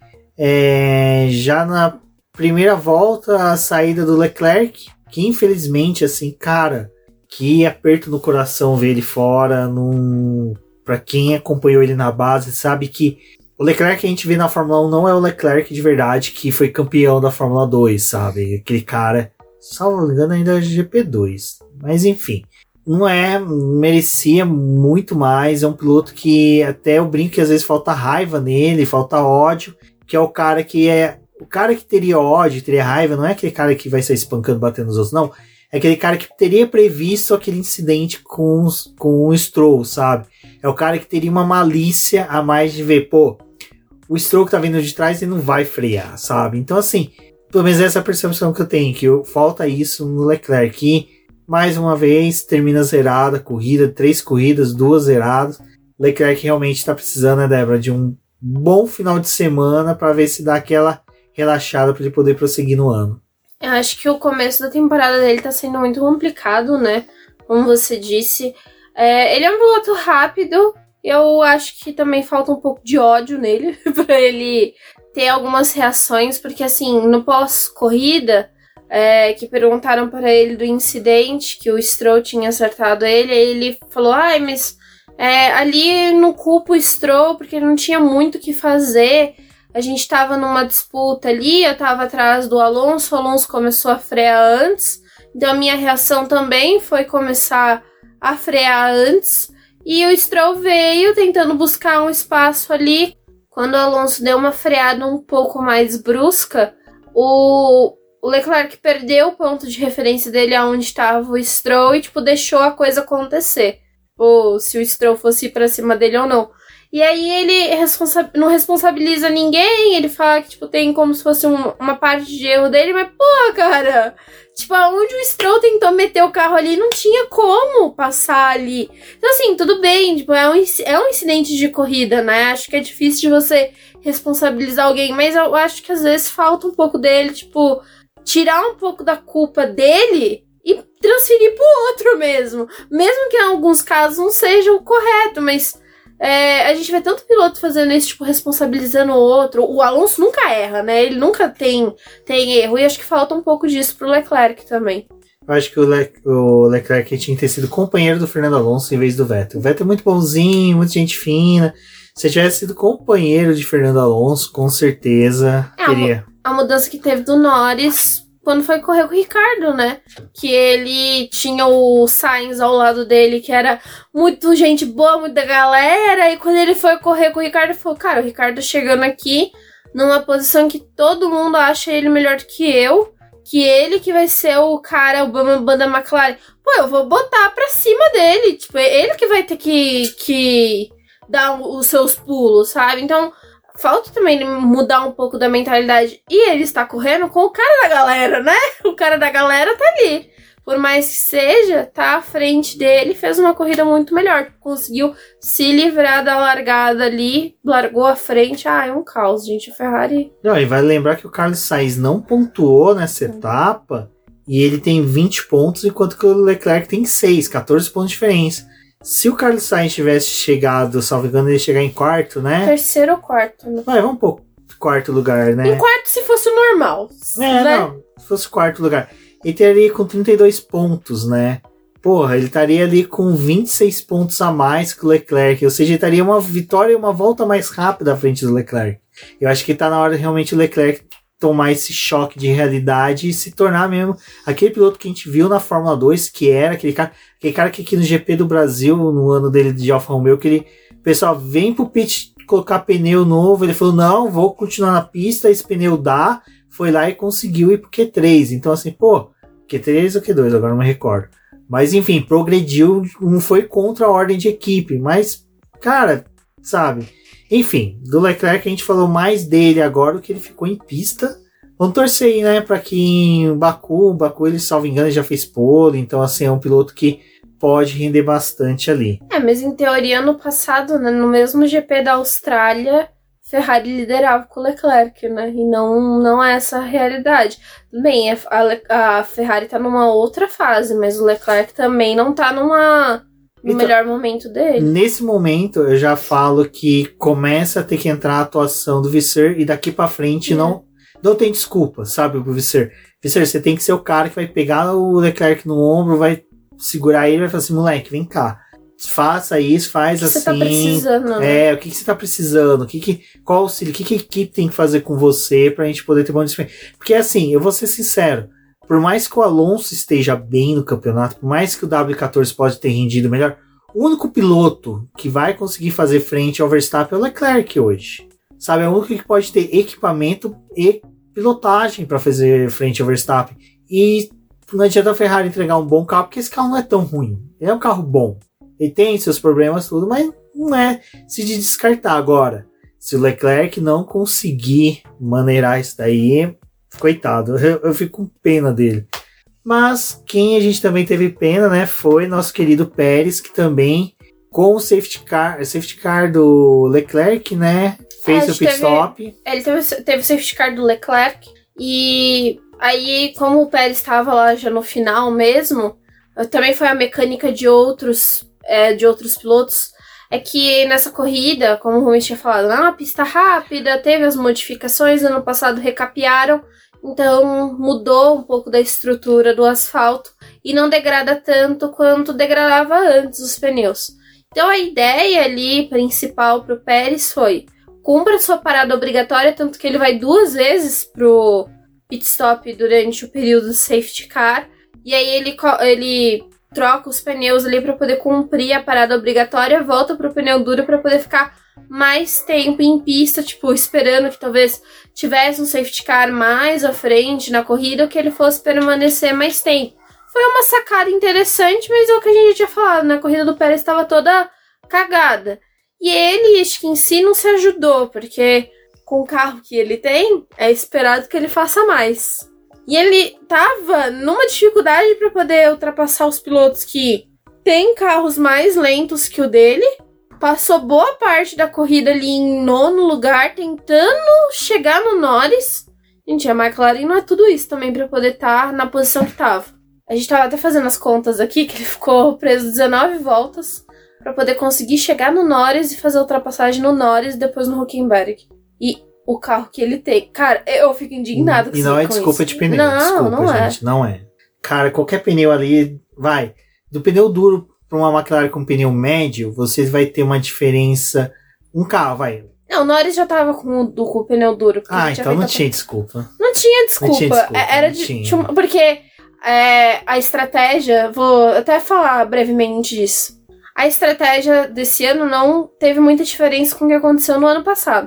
é, já na primeira volta a saída do Leclerc, que infelizmente, assim, cara, que aperto no coração ver ele fora. Num... Pra quem acompanhou ele na base, sabe que o Leclerc que a gente vê na Fórmula um não é o Leclerc de verdade que foi campeão da Fórmula dois, sabe? Aquele cara, salvo engano, ainda é G P dois, mas enfim. Não é, merecia muito mais, é um piloto que até eu brinco que às vezes falta raiva nele, falta ódio, que é o cara que é, o cara que teria ódio, teria raiva, não é aquele cara que vai sair espancando, batendo nos outros, não, é aquele cara que teria previsto aquele incidente com, com o Stroll, sabe, é o cara que teria uma malícia a mais de ver, pô, o Stroll que tá vindo de trás, ele não vai frear, sabe, então assim, pelo menos essa é a percepção que eu tenho, que eu, falta isso no Leclerc, que mais uma vez, termina zerada a corrida, três corridas, duas zeradas. Leclerc realmente está precisando, né, Débora, de um bom final de semana para ver se dá aquela relaxada para ele poder prosseguir no ano. Eu acho que o começo da temporada dele está sendo muito complicado, né? Como você disse. É, ele é um piloto rápido, eu acho que também falta um pouco de ódio nele para ele ter algumas reações, porque assim, no pós-corrida... É, que perguntaram para ele do incidente que o Stroll tinha acertado ele, aí ele falou, ai, mas é, ali não culpo o Stroll porque não tinha muito o que fazer, a gente tava numa disputa ali, eu tava atrás do Alonso, o Alonso começou a frear antes, Então a minha reação também foi começar a frear antes. E o Stroll veio tentando buscar um espaço ali. Quando o Alonso deu uma freada um pouco mais brusca, o, o Leclerc perdeu o ponto de referência dele aonde estava o Stroll e tipo, deixou a coisa acontecer. Ou se o Stroll fosse ir pra cima dele ou não. E aí ele responsa- não responsabiliza ninguém, ele fala que, tipo, tem como se fosse um, uma parte de erro dele, mas, pô, cara, tipo, aonde o Stroll tentou meter o carro ali, não tinha como passar ali. Então, assim, tudo bem, tipo, é um, é um incidente de corrida, né? Acho que é difícil de você responsabilizar alguém, mas eu acho que às vezes falta um pouco dele, tipo, tirar um pouco da culpa dele e transferir pro outro mesmo. Mesmo que em alguns casos não seja o correto, mas... É, a gente vê tanto piloto fazendo isso, tipo, responsabilizando o outro. O Alonso nunca erra, né? Ele nunca tem, tem erro. E acho que falta um pouco disso pro Leclerc também. Eu acho que o, Le- o Leclerc tinha que ter sido companheiro do Fernando Alonso em vez do Vettel. O Vettel é muito bonzinho, muita gente fina. Se tivesse sido companheiro de Fernando Alonso, com certeza é, teria. A, a mudança que teve do Norris quando foi correr com o Ricardo, né? Que ele tinha o Sainz ao lado dele, que era muito gente boa, muita galera. E quando ele foi correr com o Ricardo, ele falou, cara, o Ricardo chegando aqui numa posição que todo mundo acha ele melhor do que eu. Que ele que vai ser o cara, o bambambam da McLaren. Pô, eu vou botar pra cima dele. Tipo, ele que vai ter que, que dar os seus pulos, sabe? Então... falta também mudar um pouco da mentalidade. E ele está correndo com o cara da galera, né? O cara da galera tá ali. Por mais que seja, tá à frente dele. Fez uma corrida muito melhor. Conseguiu se livrar da largada ali. Largou a frente. Ah, é um caos, gente. A Ferrari... Não, e vai lembrar que o Carlos Sainz não pontuou nessa etapa. E ele tem vinte pontos, enquanto que o Leclerc tem seis. quatorze pontos de diferença. Se o Carlos Sainz tivesse chegado, salvo engano, ele ia chegar em quarto, né? Terceiro ou quarto, né? Vai, vamos pôr quarto lugar, né? Em quarto se fosse o normal. É, né? não. Se fosse quarto lugar. Ele estaria com trinta e dois pontos, né? Porra, ele estaria ali com vinte e seis pontos a mais que o Leclerc. Ou seja, ele estaria uma vitória e uma volta mais rápida à frente do Leclerc. Eu acho que tá na hora realmente o Leclerc tomar esse choque de realidade e se tornar mesmo aquele piloto que a gente viu na Fórmula dois, que era aquele cara, aquele cara que aqui no G P do Brasil, no ano dele de Alfa Romeo, que ele, pessoal, vem pro pit colocar pneu novo, ele falou, não, vou continuar na pista, esse pneu dá, foi lá e conseguiu ir pro Q três, então assim, pô, Q três ou Q dois, agora não me recordo, mas enfim, progrediu, não foi contra a ordem de equipe, mas, cara, sabe... Enfim, do Leclerc a gente falou mais dele agora do que ele ficou em pista. Vamos torcer aí, né, para que em Baku, Baku ele, salvo engano, já fez pole, então assim, é um piloto que pode render bastante ali. É, mas em teoria, no passado, né, no mesmo G P da Austrália, Ferrari liderava com o Leclerc, né, e não, não é essa a realidade. Bem, a, a Ferrari tá numa outra fase, mas o Leclerc também não tá numa... no então, melhor momento dele. Nesse momento, eu já falo que começa a ter que entrar a atuação do Visser e daqui pra frente é. não, não tem desculpa, sabe, pro Visser. Visser, você tem que ser o cara que vai pegar o Leclerc no ombro, vai segurar ele e vai falar assim, moleque, vem cá. Faça isso, faz o que assim. Você tá precisando, né? É, o que, que você tá precisando? O que que, qual auxílio? O que, que a equipe tem que fazer com você pra gente poder ter bom desempenho? Porque assim, eu vou ser sincero. Por mais que o Alonso esteja bem no campeonato, por mais que o W quatorze pode ter rendido melhor, o único piloto que vai conseguir fazer frente ao Verstappen é o Leclerc hoje. Sabe, é o único que pode ter equipamento e pilotagem para fazer frente ao Verstappen. E não adianta a Ferrari entregar um bom carro, porque esse carro não é tão ruim. Ele é um carro bom. Ele tem seus problemas tudo, mas não é se de descartar agora. Se o Leclerc não conseguir maneirar isso daí... Coitado, eu, eu fico com pena dele. Mas quem a gente também teve pena, né, foi nosso querido Pérez, que também, com o safety car, o safety car do Leclerc, né, fez é, o pit teve, stop. Ele teve, teve o safety car do Leclerc, e aí, como o Pérez estava lá já no final mesmo, também foi a mecânica de outros, é, de outros pilotos, é que nessa corrida, como o Rumi tinha falado, é uma pista rápida, teve as modificações, ano passado recapearam, então mudou um pouco da estrutura do asfalto e não degrada tanto quanto degradava antes os pneus. Então a ideia ali principal para o Pérez foi: cumpra sua parada obrigatória, tanto que ele vai duas vezes pro pit stop durante o período do safety car, E aí ele, ele troca os pneus ali pra poder cumprir a parada obrigatória, volta pro pneu duro pra poder ficar mais tempo em pista, tipo, esperando que talvez tivesse um safety car mais à frente na corrida, ou que ele fosse permanecer mais tempo. Foi uma sacada interessante, mas é o que a gente já tinha falado, né? A corrida do Pérez estava toda cagada. E ele, acho que em si, não se ajudou, porque com o carro que ele tem, é esperado que ele faça mais. E ele tava numa dificuldade para poder ultrapassar os pilotos que têm carros mais lentos que o dele. Passou boa parte da corrida ali em nono lugar, tentando chegar no Norris. Gente, a McLaren não é tudo isso também para poder estar na posição que tava. A gente tava até fazendo as contas aqui, que ele ficou preso dezenove voltas para poder conseguir chegar no Norris e fazer a ultrapassagem no Norris e depois no Hülkenberg. E o carro que ele tem. Cara, eu fico indignado com isso. E não é desculpa isso. de pneu. Não, desculpa, não gente. É. Não é. Cara, qualquer pneu ali, vai. Do pneu duro para uma McLaren com pneu médio, você vai ter uma diferença. Um carro, vai. Não, o Norris já tava com o, com o pneu duro. Ah, então não tinha desculpa. Não tinha desculpa. Não tinha desculpa. Era de. Tinha. Tinha, porque é, a estratégia. Vou até falar brevemente disso. A estratégia desse ano não teve muita diferença com o que aconteceu no ano passado.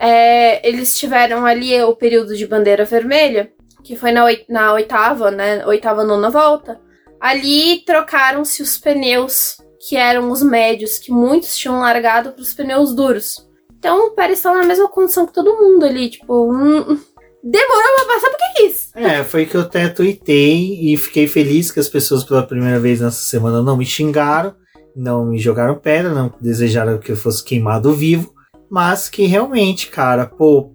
É, eles tiveram ali o período de bandeira vermelha, que foi na, oit- na oitava, né? Oitava, nona volta. Ali trocaram-se os pneus, que eram os médios, que muitos tinham largado para os pneus duros. Então o Pérez estava na mesma condição que todo mundo ali, tipo, hum, demorou pra passar porque quis. É, foi que eu até tuitei e fiquei feliz que as pessoas pela primeira vez nessa semana não me xingaram, não me jogaram pedra, não desejaram que eu fosse queimado vivo, mas que realmente, cara, pô,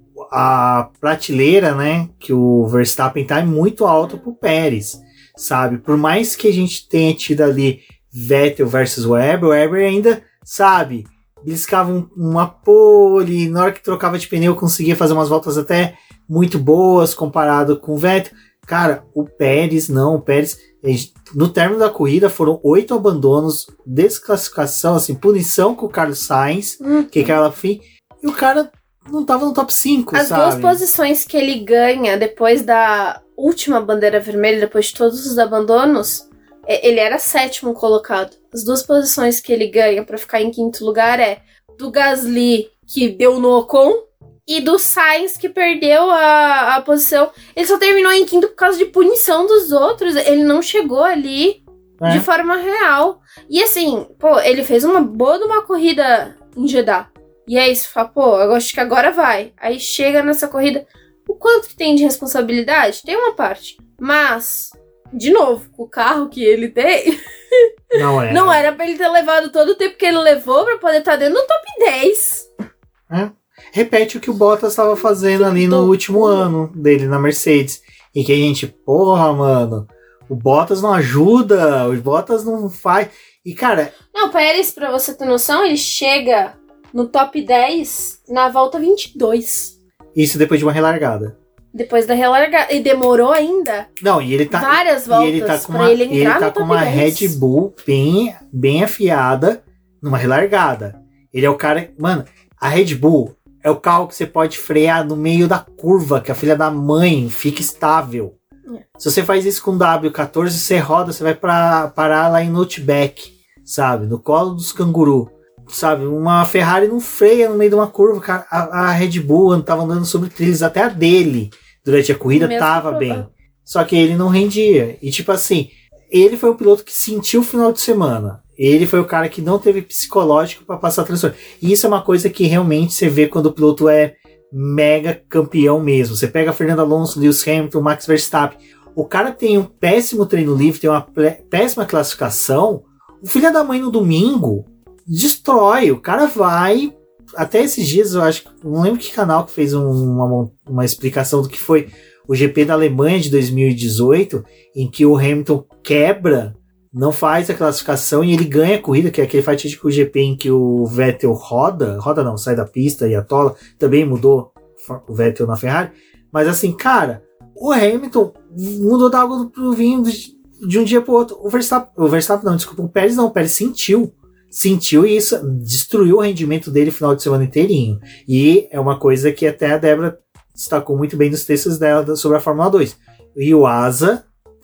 a prateleira, né, que o Verstappen tá é muito alta pro Pérez, sabe? Por mais que a gente tenha tido ali Vettel versus Webber, o Webber ainda, sabe, beliscava um, uma pole, na hora que trocava de pneu conseguia fazer umas voltas até muito boas comparado com o Vettel. Cara, o Pérez não, o Pérez, no término da corrida foram oito abandonos, desclassificação, assim, punição com o Carlos Sainz, Uhum. que caiu lá pro fim, e o cara não tava no top cinco, As sabe? duas posições que ele ganha depois da última bandeira vermelha, depois de todos os abandonos, ele era sétimo colocado. As duas posições que ele ganha pra ficar em quinto lugar é do Gasly, que deu no Ocon, e do Sainz, que perdeu a, a posição. Ele só terminou em quinto por causa de punição dos outros. Ele não chegou ali é. de forma real. E assim, pô, ele fez uma boa de uma corrida em Jeddah. E é isso, fala, pô, eu acho que agora vai. Aí chega nessa corrida. O quanto que tem de responsabilidade? Tem uma parte. Mas, de novo, o carro que ele tem... Não era. Não era pra ele ter levado todo o tempo que ele levou pra poder estar dentro do top dez. É. Repete o que o Bottas estava fazendo ali no último ano dele na Mercedes. E que a gente, porra, mano, o Bottas não ajuda, o Bottas não faz. E, cara... Não, o Pérez, pra você ter noção, ele chega no top dez na volta vinte e dois. Isso depois de uma relargada. Depois da relargada. E demorou ainda. Não, e ele tá... várias voltas e ele tá com pra uma, ele entrar ele tá no com top uma dez. Red Bull bem, bem afiada numa relargada. Ele é o cara... Mano, a Red Bull é o carro que você pode frear no meio da curva, que a filha da mãe fica estável. É. Se você faz isso com o W quatorze, você roda, você vai pra, parar lá em Outback, sabe? No colo dos canguru. Sabe? Uma Ferrari não freia no meio de uma curva. Cara. A, a Red Bull tava andando sobre trilhos, até a dele, durante a corrida, tava bem. Só que ele não rendia. E tipo assim, ele foi o piloto que sentiu o final de semana. Ele foi o cara que não teve psicológico para passar a transição. E isso é uma coisa que realmente você vê quando o piloto é mega campeão mesmo. Você pega Fernando Alonso, Lewis Hamilton, Max Verstappen. O cara tem um péssimo treino livre, tem uma péssima classificação. O filho da mãe no domingo destrói. O cara vai... Até esses dias, eu acho... Não lembro que canal que fez um, uma, uma explicação do que foi o G P da Alemanha de dois mil e dezoito, em que o Hamilton quebra... não faz a classificação e ele ganha a corrida, que é aquele fatídico G P em que o Vettel roda, roda não, sai da pista e atola, também mudou o Vettel na Ferrari, mas assim, cara, o Hamilton mudou da água pro vinho de, de um dia pro outro, o Verstappen, o Verstappen não, desculpa, o Pérez não, o Pérez sentiu, sentiu e isso destruiu o rendimento dele no final de semana inteirinho, e é uma coisa que até a Débora destacou muito bem nos textos dela sobre a Fórmula dois, e o Asa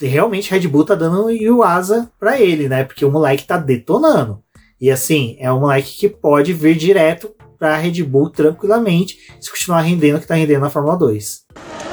realmente Red Bull tá dando o asa pra ele, né? Porque o moleque tá detonando. E assim, é um moleque que pode vir direto pra Red Bull tranquilamente se continuar rendendo o que tá rendendo na Fórmula dois.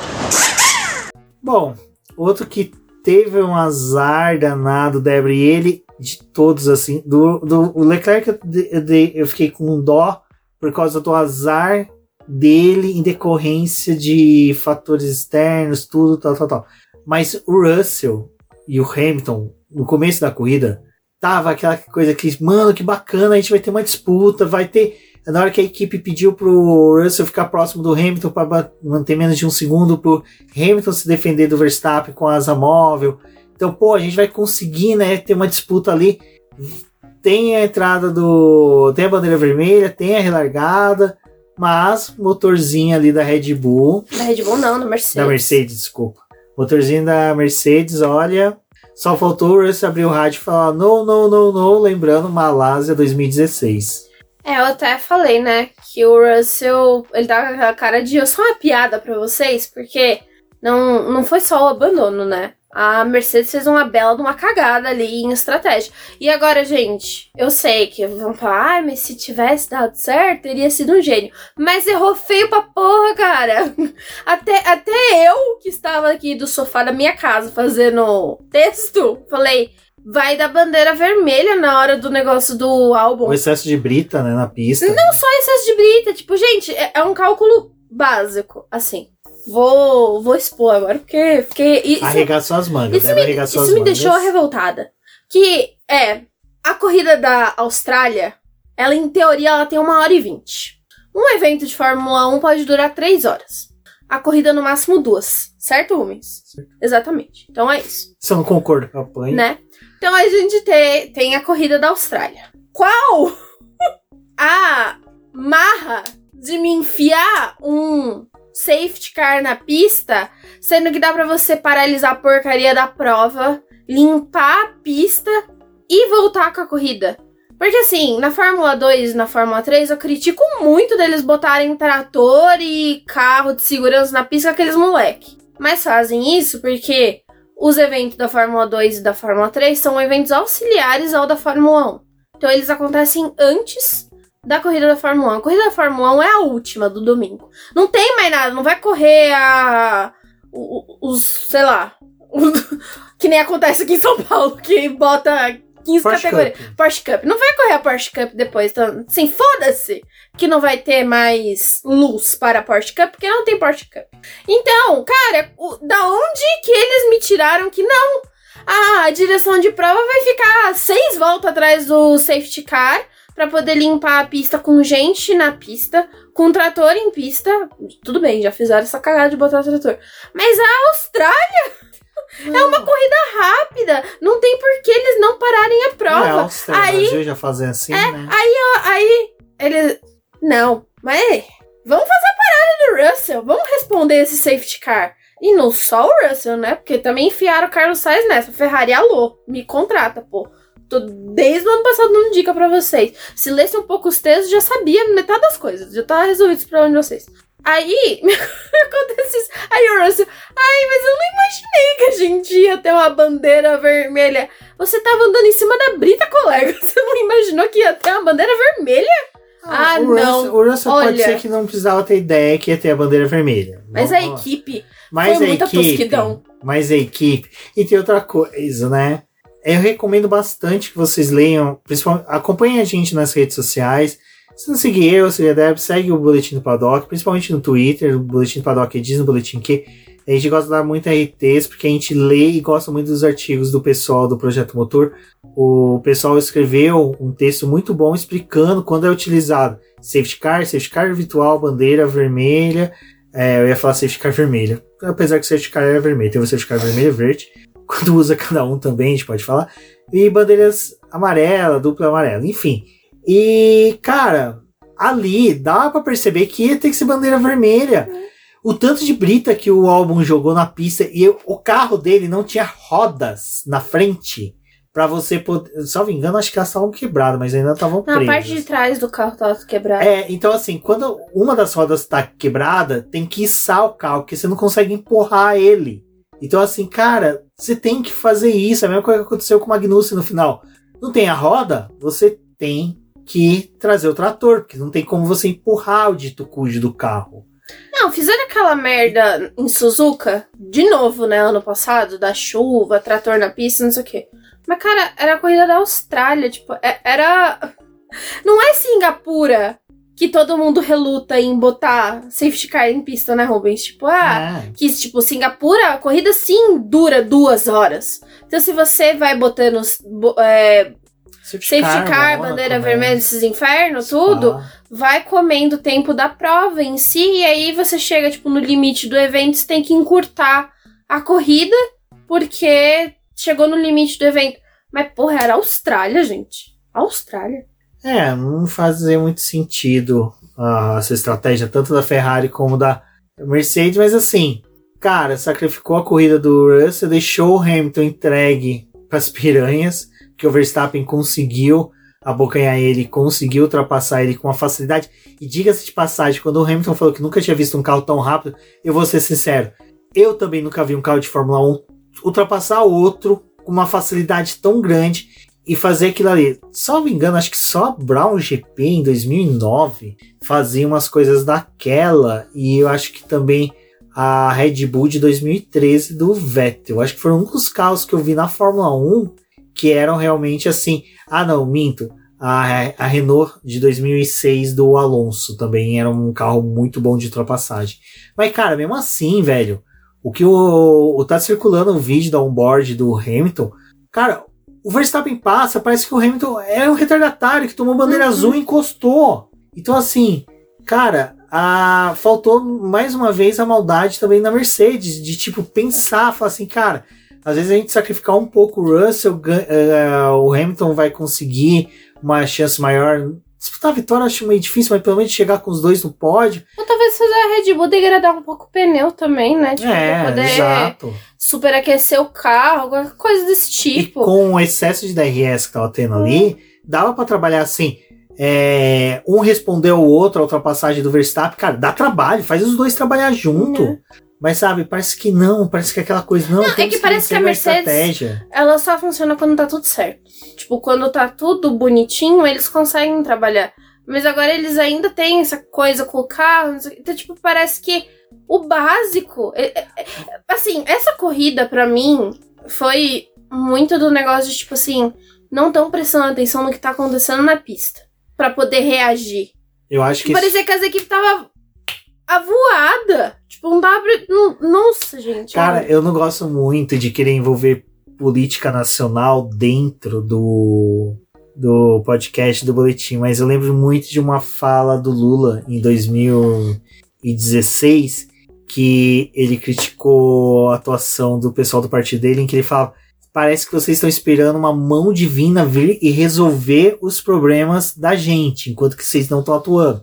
Bom, outro que teve um azar danado, Débora, e ele, de todos, assim, do, do o Leclerc, eu, de, eu fiquei com dó por causa do azar dele em decorrência de fatores externos, tudo, tal, tal, tal. Mas o Russell e o Hamilton, no começo da corrida, tava aquela coisa que, mano, que bacana, a gente vai ter uma disputa, vai ter... Na hora que a equipe pediu pro Russell ficar próximo do Hamilton para manter menos de um segundo, pro Hamilton se defender do Verstappen com a asa móvel. Então, pô, a gente vai conseguir, né, ter uma disputa ali. Tem a entrada do... Tem a bandeira vermelha, tem a relargada, mas motorzinho ali da Red Bull... Da Red Bull não, da Mercedes. Da Mercedes, desculpa. Motorzinho da Mercedes, olha... Só faltou o Russell abrir o rádio e falar no, no, no, no, lembrando Malásia dois mil e dezesseis. É, eu até falei, né, que o Russell, ele tá com aquela cara de, eu sou uma piada pra vocês, porque não, não foi só o abandono, né? A Mercedes fez uma bela de uma cagada ali em estratégia. E agora, gente, eu sei que vão falar, ah, mas se tivesse dado certo, teria sido um gênio. Mas errou feio pra porra, cara. Até, até eu, que estava aqui do sofá da minha casa fazendo texto, falei... Vai dar bandeira vermelha na hora do negócio do álbum. O excesso de brita, né, na pista. Não só excesso de brita. Tipo, gente, é, é um cálculo básico, assim. Vou, vou expor agora, porque... porque isso, arregaçou as mangas. Isso me, arregaçou isso as me mangas. deixou revoltada. Que é... A corrida da Austrália, ela, em teoria, ela tem uma hora e vinte. Um evento de Fórmula um pode durar três horas. A corrida, no máximo, duas. Certo, Rubens? Certo. Exatamente. Então, é isso. Se eu não concordo com a Pan. Né? Então a gente te, tem a corrida da Austrália. Qual a marra de me enfiar um safety car na pista, sendo que dá pra você paralisar a porcaria da prova, limpar a pista e voltar com a corrida? Porque assim, na Fórmula dois e na Fórmula três eu critico muito deles botarem trator e carro de segurança na pista com aqueles moleque. Mas fazem isso porque... Os eventos da Fórmula dois e da Fórmula três são eventos auxiliares ao da Fórmula um. Então, eles acontecem antes da corrida da Fórmula um. A corrida da Fórmula um é a última do domingo. Não tem mais nada, não vai correr a... os, sei lá... que nem acontece aqui em São Paulo, que bota quinze Porsche categorias. Cup. Porsche Cup. Não vai correr a Porsche Cup depois. Então, assim, foda-se que não vai ter mais luz para a Porsche Cup, porque não tem Porsche Cup. Então, cara, o, da onde que eles me tiraram que não? Ah, a direção de prova vai ficar seis voltas atrás do safety car para poder limpar a pista com gente na pista, com trator em pista. Tudo bem, já fizeram essa cagada de botar trator. Mas a Austrália... Hum. É uma corrida rápida. Não tem por que eles não pararem a prova. É, Austrália, aí, Brasil já fazem assim, é, né? Aí, ó, aí, eles... Não, mas vamos fazer a parada do Russell. Vamos responder esse safety car. E não só o Russell, né? Porque também enfiaram o Carlos Sainz nessa. Ferrari, alô, me contrata, pô. Tô desde o ano passado dando dica pra vocês. Se lesse um pouco os textos, já sabia metade das coisas. Já tá resolvido esse problema de vocês. Aí, acontece isso. Aí o Russell, ai, mas eu não imaginei que a gente ia ter uma bandeira vermelha. Você tava andando em cima da brita, colega. Você não imaginou que ia ter uma bandeira vermelha? Ah, ah o não. Russell, o Russell Olha, pode ser que não precisava ter ideia que ia ter a bandeira vermelha. Mas não, a equipe mas foi a muita equipe, tosquidão. Mas a equipe... E tem outra coisa, né? Eu recomendo bastante que vocês leiam, principalmente, acompanhem a gente nas redes sociais. Se não seguir eu, se deve, segue o Boletim do Paddock, principalmente no Twitter, o Boletim do Paddock diz no Boletim que a gente gosta de dar muito R Ts, porque a gente lê e gosta muito dos artigos do pessoal do Projeto Motor. O pessoal escreveu um texto muito bom explicando quando é utilizado safety car, safety car virtual, bandeira vermelha, é, eu ia falar safety car vermelha, apesar que safety car é vermelho, tem o safety car vermelho e verde, quando usa cada um também, a gente pode falar, e bandeiras amarela, dupla amarela, enfim. E, cara, ali dá pra perceber que ia ter que ser bandeira vermelha. O tanto de brita que o Albon jogou na pista e o carro dele não tinha rodas na frente pra você poder... Só me engano, acho que elas estavam quebradas, mas ainda estavam presas. Na parte de trás do carro tava quebrada. É, então assim, quando uma das rodas tá quebrada, tem que içar o carro, porque você não consegue empurrar ele. Então, assim, cara, você tem que fazer isso. É a mesma coisa que aconteceu com o Magnussen no final. Não tem a roda, você tem que trazer o trator, porque não tem como você empurrar o dito cujo do carro. Não, fizeram aquela merda em Suzuka, de novo, né, ano passado, da chuva, trator na pista, não sei o quê. Mas, cara, era a corrida da Austrália, tipo, era... Não é Singapura que todo mundo reluta em botar safety car em pista, né, Rubens? Tipo, ah, é. que, tipo, Singapura, a corrida sim dura duas horas. Então, se você vai botando é, safety car, car bandeira vermelha, esses infernos, tudo, ah. vai comendo o tempo da prova em si, e aí você chega, tipo, no limite do evento, você tem que encurtar a corrida, porque chegou no limite do evento. Mas, porra, era a Austrália, gente. Austrália. É, não fazia muito sentido uh, essa estratégia, tanto da Ferrari como da Mercedes, mas assim, cara, sacrificou a corrida do Russell, deixou o Hamilton entregue para as piranhas, que o Verstappen conseguiu abocanhar ele, conseguiu ultrapassar ele com uma facilidade. E diga-se de passagem, quando o Hamilton falou que nunca tinha visto um carro tão rápido, eu vou ser sincero, eu também nunca vi um carro de Fórmula um ultrapassar outro com uma facilidade tão grande e fazer aquilo ali. Salvo engano, acho que só a Brown G P em dois mil e nove fazia umas coisas daquela, e eu acho que também a Red Bull de dois mil e treze do Vettel. Acho que foram um dos carros que eu vi na Fórmula um que eram realmente assim. Ah, não, minto. A, a Renault de dois mil e seis do Alonso também era um carro muito bom de ultrapassagem. Mas, cara, mesmo assim, velho, o que o, o tá circulando o vídeo da onboard do Hamilton, cara, o Verstappen passa, parece que o Hamilton é um retardatário que tomou bandeira uhum. azul e encostou. Então, assim, cara, a, faltou mais uma vez a maldade também na Mercedes, de tipo, pensar, falar assim, cara, às vezes a gente sacrificar um pouco o Russell, uh, o Hamilton vai conseguir uma chance maior. Disputar a vitória eu acho meio difícil, mas pelo menos chegar com os dois no pódio. Ou talvez fazer a Red Bull degradar um pouco o pneu também, né? Tipo, é, pra poder exato. superaquecer o carro, alguma coisa desse tipo. E com o excesso de D R S que tava tendo hum. ali, dava pra trabalhar assim, é, um responder ao outro, a ultrapassagem do Verstappen, cara, dá trabalho, faz os dois trabalhar junto. Hum. Mas sabe, parece que não, parece que aquela coisa não, não tem é que, que parece que a Mercedes, estratégia. Ela só funciona quando tá tudo certo. Tipo, quando tá tudo bonitinho, eles conseguem trabalhar. Mas agora eles ainda têm essa coisa com o carro, então tipo, parece que o básico, é, é, assim, essa corrida pra mim foi muito do negócio de tipo assim, não tão prestando atenção no que tá acontecendo na pista, pra poder reagir. Eu acho que parecia que as equipes tava avoada. Tipo, não dá pra... Nossa, gente. Cara, olha. eu não gosto muito de querer envolver política nacional dentro do, do podcast, do boletim, mas eu lembro muito de uma fala do Lula em dois mil e dezesseis, que ele criticou a atuação do pessoal do partido dele, em que ele fala: parece que vocês estão esperando uma mão divina vir e resolver os problemas da gente, enquanto que vocês não estão atuando.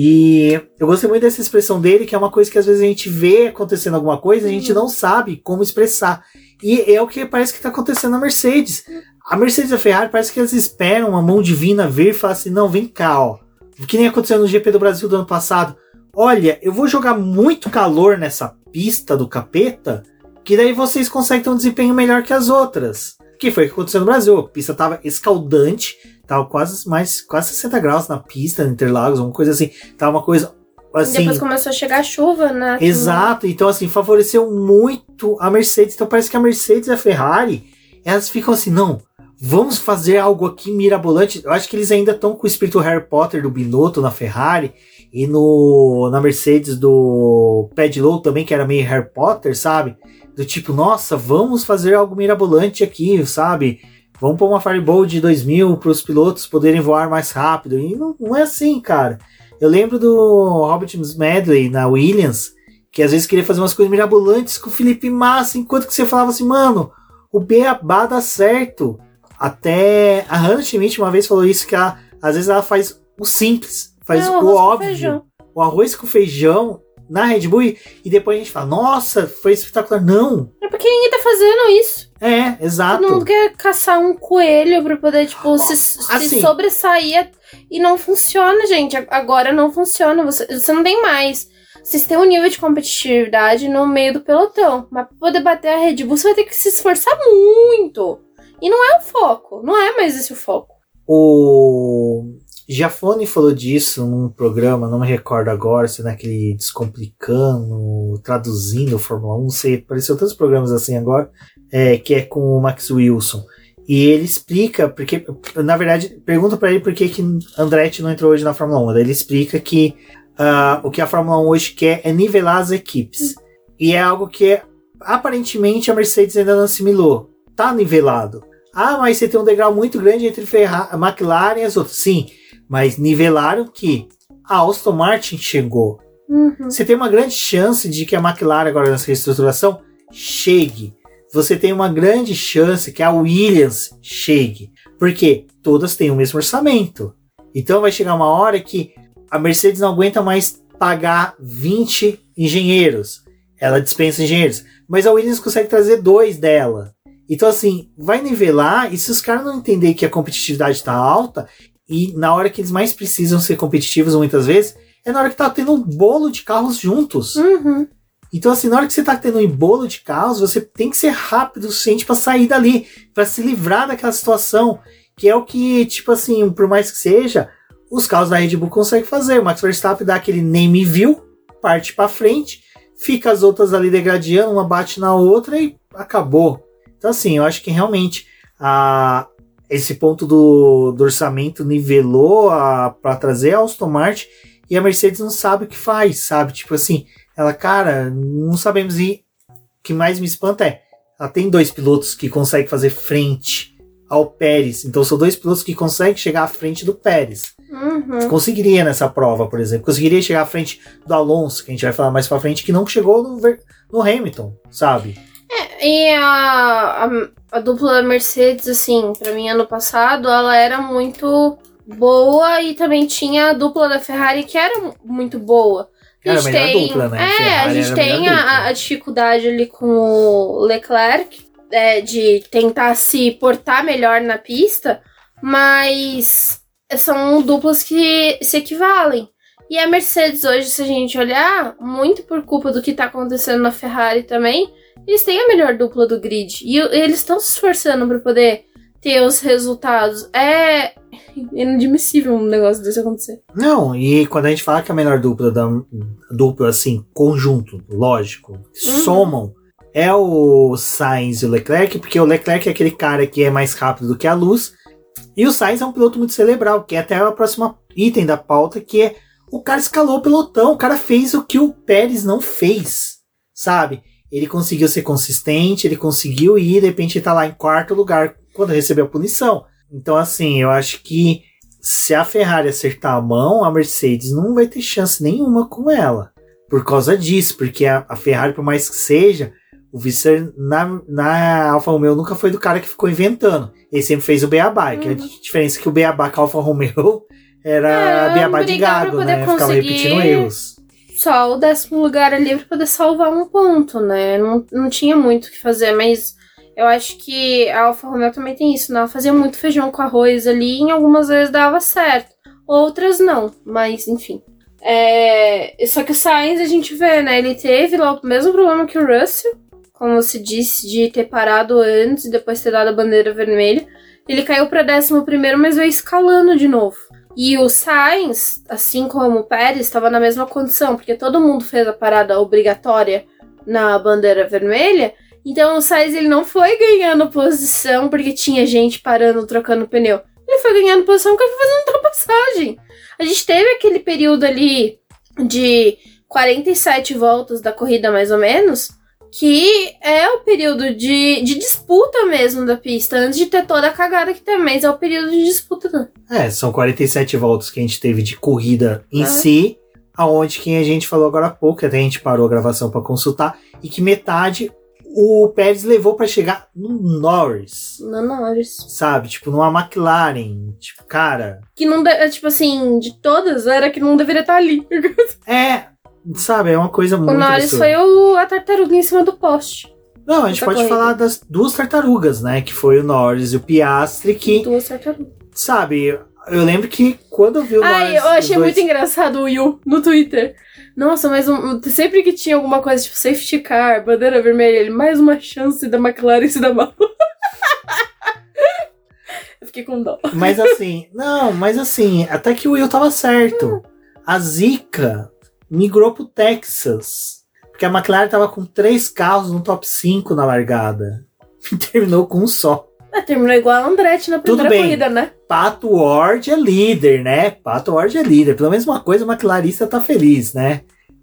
E eu gostei muito dessa expressão dele, que é uma coisa que às vezes a gente vê acontecendo alguma coisa, a gente não sabe como expressar. E é o que parece que está acontecendo na Mercedes. A Mercedes e a Ferrari parece que elas esperam uma mão divina vir e falar assim: não, vem cá, ó. Que nem aconteceu no G P do Brasil do ano passado. Olha, eu vou jogar muito calor nessa pista do capeta, que daí vocês conseguem ter um desempenho melhor que as outras. Que foi o que aconteceu no Brasil. A pista tava escaldante, tava quase, mais, quase sessenta graus na pista, no Interlagos, uma coisa assim. Tava uma coisa assim... Depois começou a chegar a chuva, né? Exato, então assim, favoreceu muito a Mercedes. Então parece que a Mercedes e a Ferrari, elas ficam assim, não, vamos fazer algo aqui mirabolante. Eu acho que eles ainda estão com o espírito Harry Potter do Binotto na Ferrari, e no, na Mercedes do Padlow também, que era meio Harry Potter, sabe? Do tipo, nossa, vamos fazer algo mirabolante aqui, sabe? Vamos pôr uma Fireball de dois mil para os pilotos poderem voar mais rápido. E não, não é assim, cara. Eu lembro do Robert Medley na Williams, que às vezes queria fazer umas coisas mirabolantes com o Felipe Massa, enquanto que você falava assim, mano, o beabá dá certo. Até a Hannah Schmidt uma vez falou isso, que ela, às vezes ela faz o simples, faz é, o, o óbvio. O arroz com feijão na Red Bull, e depois a gente fala, nossa, foi espetacular. Não. É porque ninguém tá fazendo isso. É, exato. Todo mundo quer caçar um coelho pra poder, tipo, oh, se, assim, se sobressair, e não funciona, gente. Agora não funciona. Você, você não tem mais. vocês têm um nível de competitividade no meio do pelotão, mas pra poder bater a Red Bull, você vai ter que se esforçar muito. E não é o foco, não é mais esse o foco. O Giafone falou disso num programa, não me recordo agora, se é naquele Descomplicando, Traduzindo Fórmula um, não sei, apareceu tantos programas assim agora, é, que é com o Max Wilson. E ele explica, porque, na verdade, pergunta pra ele por que que Andretti não entrou hoje na Fórmula um. Daí ele explica que uh, o que a Fórmula um hoje quer é nivelar as equipes. E é algo que, aparentemente, a Mercedes ainda não assimilou. Tá nivelado. Ah, mas você tem um degrau muito grande entre Ferrari, a McLaren e as outras. Sim, mas nivelaram que a Aston Martin chegou. Uhum. Você tem uma grande chance de que a McLaren, agora nessa reestruturação, chegue. Você tem uma grande chance que a Williams chegue. Porque todas têm o mesmo orçamento. Então vai chegar uma hora que a Mercedes não aguenta mais pagar vinte engenheiros. Ela dispensa engenheiros. Mas a Williams consegue trazer dois dela. Então, assim, vai nivelar, e se os caras não entenderem que a competitividade está alta, e na hora que eles mais precisam ser competitivos, muitas vezes, é na hora que tá tendo um bolo de carros juntos. Uhum. Então, assim, na hora que você tá tendo um bolo de carros, você tem que ser rápido o suficiente para sair dali, para se livrar daquela situação, que é o que, tipo assim, por mais que seja, os carros da Red Bull conseguem fazer. O Max Verstappen dá aquele nem me viu, parte para frente, fica as outras ali degradando, uma bate na outra e acabou. Então, assim, eu acho que realmente a, esse ponto do, do orçamento nivelou para trazer a Aston Martin, e a Mercedes não sabe o que faz, sabe? Tipo assim, ela, cara, não sabemos. E o que mais me espanta é, ela tem dois pilotos que conseguem fazer frente ao Pérez. Então, são dois pilotos que conseguem chegar à frente do Pérez. Uhum. Conseguiria nessa prova, por exemplo. Conseguiria chegar à frente do Alonso, que a gente vai falar mais pra frente, que não chegou no, no Hamilton, sabe? É, e a, a, a dupla da Mercedes, assim, pra mim, ano passado, ela era muito boa, e também tinha a dupla da Ferrari, que era muito boa. A Era a gente melhor tem, dupla, né? É, Ferrari a gente era a tem melhor dupla. a, a dificuldade ali com o Leclerc, é, de tentar se portar melhor na pista, mas são duplas que se equivalem. E a Mercedes hoje, se a gente olhar, muito por culpa do que tá acontecendo na Ferrari também, eles têm a melhor dupla do grid. E eles estão se esforçando para poder ter os resultados. É inadmissível um negócio desse acontecer. Não, e quando a gente fala que a melhor dupla, da, dupla assim, conjunto, lógico, Uhum. somam, é o Sainz e o Leclerc, porque o Leclerc é aquele cara que é mais rápido do que a luz, e o Sainz é um piloto muito cerebral, que é até o próximo item da pauta, que é o cara escalou o pelotão, o cara fez o que o Pérez não fez, sabe? Ele conseguiu ser consistente, ele conseguiu ir, de repente ele tá lá em quarto lugar quando recebeu a punição. Então, assim, eu acho que se a Ferrari acertar a mão, a Mercedes não vai ter chance nenhuma com ela. Por causa disso, porque a, a Ferrari, por mais que seja, o Visser na, na Alfa Romeo nunca foi do cara que ficou inventando. Ele sempre fez o beabá, uhum. Que a diferença é que o beabá com a Alfa Romeo era é, beabá de gado, né? Ficava repetindo erros. Só o décimo lugar ali pra poder salvar um ponto, né? Não, não tinha muito o que fazer, mas eu acho que a Alfa Romeo também tem isso, né? Ela fazia muito feijão com arroz ali, e em algumas vezes dava certo. Outras não, mas enfim. É... Só que o Sainz a gente vê, né? Ele teve lá o mesmo problema que o Russell, como você disse, de ter parado antes e depois ter dado a bandeira vermelha. Ele caiu pra décimo primeiro, mas veio escalando de novo. E o Sainz, assim como o Pérez, estava na mesma condição, porque todo mundo fez a parada obrigatória na bandeira vermelha. Então o Sainz ele não foi ganhando posição porque tinha gente parando, trocando pneu. Ele foi ganhando posição porque ele foi fazendo ultrapassagem. A gente teve aquele período ali de quarenta e sete voltas da corrida, mais ou menos, que é o período de, de disputa mesmo da pista, antes de ter toda a cagada que tem, mas é o período de disputa. Né? É, são quarenta e sete voltas que a gente teve de corrida em ah. si, aonde que a gente falou agora há pouco, até a gente parou a gravação para consultar, e que metade o Pérez levou para chegar no Norris. No Norris. Sabe? Tipo, numa McLaren. Tipo, cara... Que não... De, tipo assim, de todas, era que não deveria estar ali. É... Sabe, é uma coisa muito... O Norris foi o, a tartaruga em cima do poste. Não, a gente pode corrida. falar das duas tartarugas, né? Que foi o Norris e o Piastri, que... Duas tartarugas. Sabe, Eu lembro que quando eu vi o Ai, Norris, eu achei dois... muito engraçado o Will no Twitter. Nossa, mas um, sempre que tinha alguma coisa tipo safety car, bandeira vermelha, ele, mais uma chance da McLaren se dar mal. Eu fiquei com dó. Mas assim, não, mas assim, até que o Will tava certo. A zica migrou pro Texas. Porque a McLaren tava com três carros no top cinco na largada. E terminou com um só. É, terminou igual a Andretti na primeira corrida, né? Pato Ward é líder, né? Pato Ward é líder. Pelo menos uma coisa, o McLarista tá feliz, né?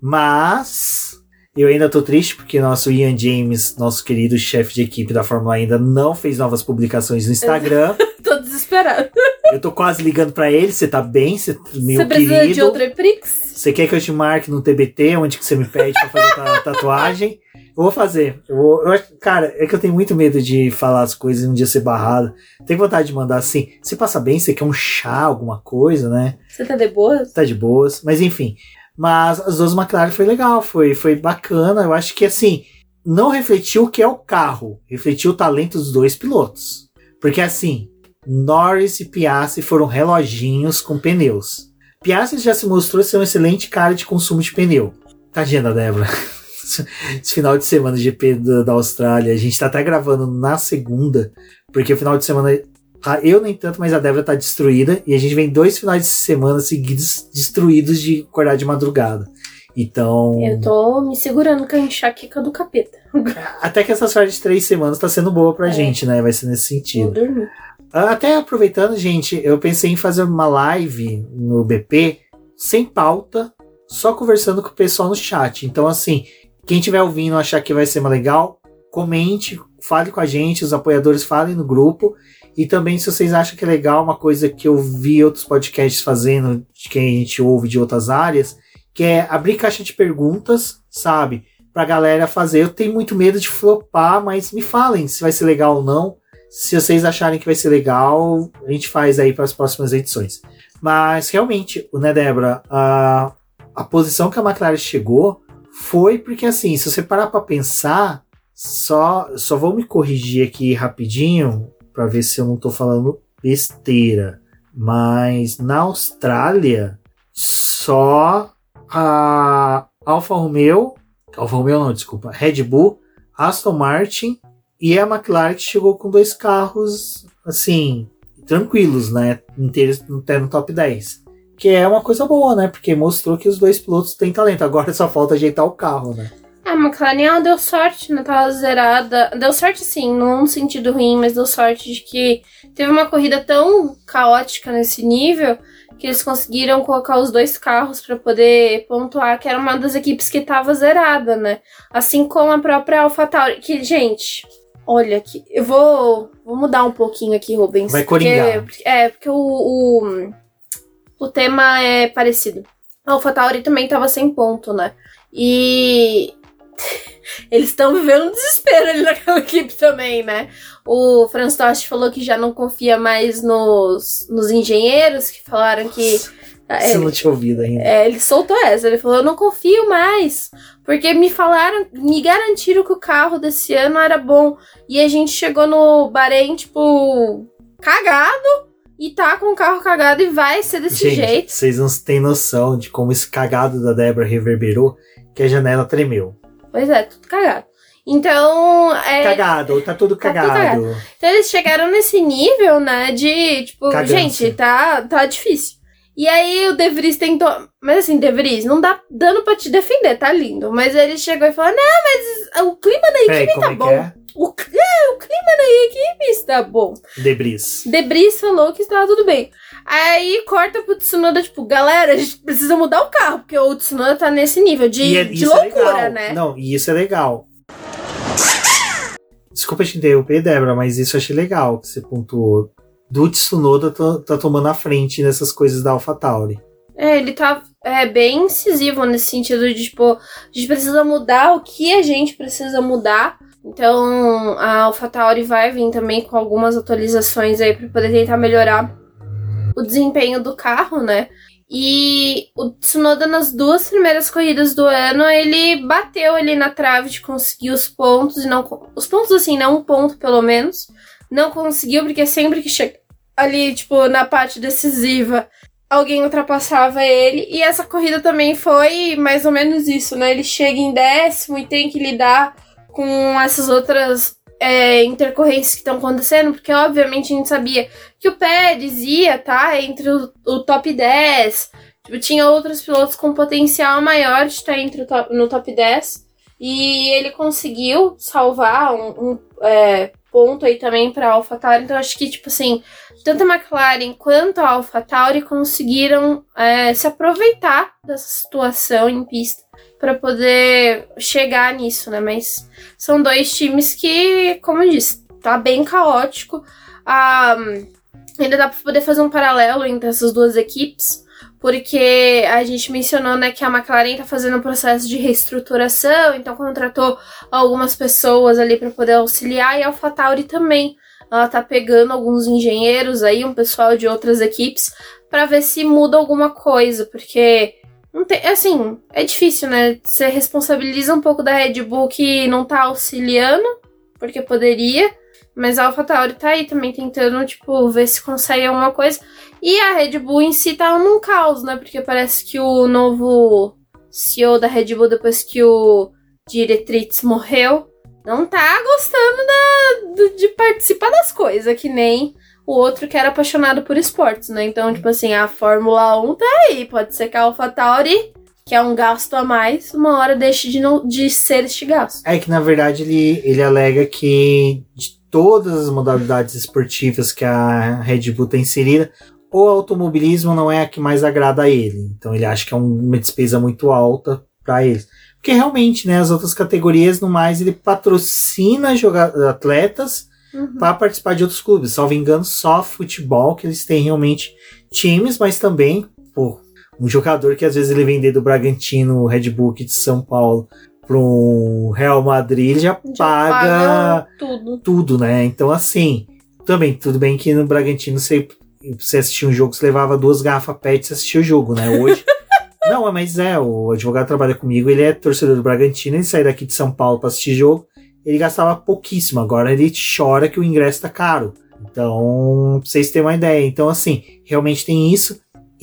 Mas eu ainda tô triste porque nosso Ian James, nosso querido chefe de equipe da Fórmula, ainda não fez novas publicações no Instagram. Tô desesperado. Eu tô quase ligando pra ele. Você tá bem? Você precisa querido, de outra Prix? Você quer que eu te marque no T B T, onde que você me pede pra fazer a tatuagem? Eu vou fazer. Eu vou, eu, cara, é que eu tenho muito medo de falar as coisas e um dia ser barrado. Tenho vontade de mandar assim. Se passa bem, você quer um chá, alguma coisa, né? Você tá de boas? Tá de boas. Mas enfim. Mas as duas McLaren foi legal. Foi, foi bacana. Eu acho que assim, não refletiu o que é o carro. Refletiu o talento dos dois pilotos. Porque assim, Norris e Piastri foram reloginhos com pneus. Piastri já se mostrou ser um excelente cara de consumo de pneu. Tadinha da Débora. Esse final de semana G P da, da Austrália, a gente tá até gravando na segunda, porque o final de semana, eu nem tanto, mas a Débora tá destruída, e a gente vem dois finais de semana seguidos destruídos de acordar de madrugada. Então... Eu tô me segurando com a enxaqueca do capeta. Até que essa sorte de três semanas tá sendo boa pra é. gente, né? Vai ser nesse sentido. Vou dormir. Até aproveitando, gente, eu pensei em fazer uma live no B P, sem pauta, só conversando com o pessoal no chat. Então, assim, quem estiver ouvindo achar que vai ser mais legal, comente, fale com a gente, os apoiadores falem no grupo. E também, se vocês acham que é legal, uma coisa que eu vi outros podcasts fazendo, de quem a gente ouve de outras áreas, que é abrir caixa de perguntas, sabe? Pra galera fazer. Eu tenho muito medo de flopar, mas me falem se vai ser legal ou não. Se vocês acharem que vai ser legal, a gente faz aí para as próximas edições. Mas, realmente, né, Débora, a, a posição que a McLaren chegou foi porque, assim, se você parar para pensar, só, só vou me corrigir aqui rapidinho, para ver se eu não tô falando besteira. Mas, na Austrália, só a Alfa Romeo, Alfa Romeo não, desculpa, Red Bull, Aston Martin e a McLaren chegou com dois carros, assim, tranquilos, né? Inteiros até no top dez. Que é uma coisa boa, né? Porque mostrou que os dois pilotos têm talento. Agora só falta ajeitar o carro, né? A McLaren, ela deu sorte, né? Tava zerada. Deu sorte, sim, num sentido ruim, mas deu sorte de que teve uma corrida tão caótica nesse nível que eles conseguiram colocar os dois carros para poder pontuar, que era uma das equipes que tava zerada, né? Assim como a própria AlphaTauri, que, gente, olha aqui, eu vou, vou mudar um pouquinho aqui, Rubens. Vai coringar. Porque, é, porque o, o, o tema é parecido. A AlphaTauri também tava sem ponto, né? E eles estão vivendo um desespero ali naquela equipe também, né? O Franz Tost falou que já não confia mais nos, nos engenheiros, que falaram que... Você é, não tinha ouvido ainda. É, ele soltou essa, ele falou, eu não confio mais, porque me falaram, me garantiram que o carro desse ano era bom, e a gente chegou no Bahrein, tipo, cagado, e tá com o carro cagado e vai ser desse gente, jeito. Vocês não têm noção de como esse cagado da Débora reverberou, que a janela tremeu. Pois é, tudo cagado. Então, é... Cagado, tá tudo cagado. Tá tudo cagado. Então eles chegaram nesse nível, né, de, tipo, Cagância. gente, tá, tá difícil. E aí o De Vries tentou... Mas assim, De Vries, não dá dano pra te defender, tá lindo. Mas ele chegou e falou, não, mas o clima da equipe Peraí, tá é bom. É? O, é, o clima da equipe está bom. De Vries. De Vries falou que estava tudo bem. Aí corta pro Tsunoda, tipo, galera, a gente precisa mudar o carro, porque o Tsunoda tá nesse nível de, é, de loucura, é né? Não, e isso é legal. Desculpa te interromper, Débora, mas isso eu achei legal que você pontuou. Do Tsunoda tá, tá tomando a frente nessas coisas da AlphaTauri. É, ele tá é, bem incisivo nesse sentido de, tipo, a gente precisa mudar o que a gente precisa mudar. Então, a AlphaTauri vai vir também com algumas atualizações aí pra poder tentar melhorar o desempenho do carro, né? E o Tsunoda, nas duas primeiras corridas do ano, ele bateu ali na trave de conseguir os pontos, e não os pontos assim, não um ponto pelo menos, não conseguiu, porque sempre que che- ali, tipo, na parte decisiva, alguém ultrapassava ele. E essa corrida também foi mais ou menos isso, né? Ele chega em décimo e tem que lidar com essas outras é, intercorrências que estão acontecendo, porque obviamente a gente sabia que o Pérez ia, tá, entre o, o top dez. Tipo, tinha outros pilotos com potencial maior de estar entre o top, no top dez. E ele conseguiu salvar um, um é, ponto aí também para a AlphaTauri. Então, acho que, tipo assim, tanto a McLaren quanto a AlphaTauri conseguiram é, se aproveitar dessa situação em pista para poder chegar nisso, né? Mas são dois times que, como eu disse, tá bem caótico. Ah, ainda dá para poder fazer um paralelo entre essas duas equipes, porque a gente mencionou, né, que a McLaren tá fazendo um processo de reestruturação, então contratou algumas pessoas ali para poder auxiliar, e a AlphaTauri também. Ela tá pegando alguns engenheiros aí, um pessoal de outras equipes, para ver se muda alguma coisa, porque não tem, assim, é difícil, né? Você responsabiliza um pouco da Red Bull que não tá auxiliando, porque poderia, mas a AlphaTauri tá aí também tentando, tipo, ver se consegue alguma coisa. E a Red Bull em si tá num caos, né? Porque parece que o novo C E O da Red Bull, depois que o Diretritz morreu, não tá gostando da, de participar das coisas, que nem o outro que era apaixonado por esportes, né? Então, tipo assim, a Fórmula um tá aí. Pode ser que a AlphaTauri, que é um gasto a mais, uma hora deixe de, não, de ser este gasto. É que, na verdade, ele, ele alega que de todas as modalidades esportivas que a Red Bull tem inserida, o automobilismo não é a que mais agrada a ele. Então, ele acha que é uma despesa muito alta para eles. Porque, realmente, né, as outras categorias, no mais, ele patrocina joga- atletas uhum. para participar de outros clubes. Salvo engano, só futebol, que eles têm realmente times, mas também, pô, um jogador que às vezes ele vender do Bragantino, Red Bull de São Paulo, para um Real Madrid, ele já, já paga, paga tudo. tudo, né? Então, assim, também, tudo bem que no Bragantino você, você assistia um jogo, você levava duas garrafas pet e você assistia o jogo, né? Hoje... Não, mas é, o advogado trabalha comigo, ele é torcedor do Bragantino, ele sai daqui de São Paulo para assistir jogo, ele gastava pouquíssimo, agora ele chora que o ingresso tá caro. Então, pra vocês terem uma ideia. Então, assim, realmente tem isso.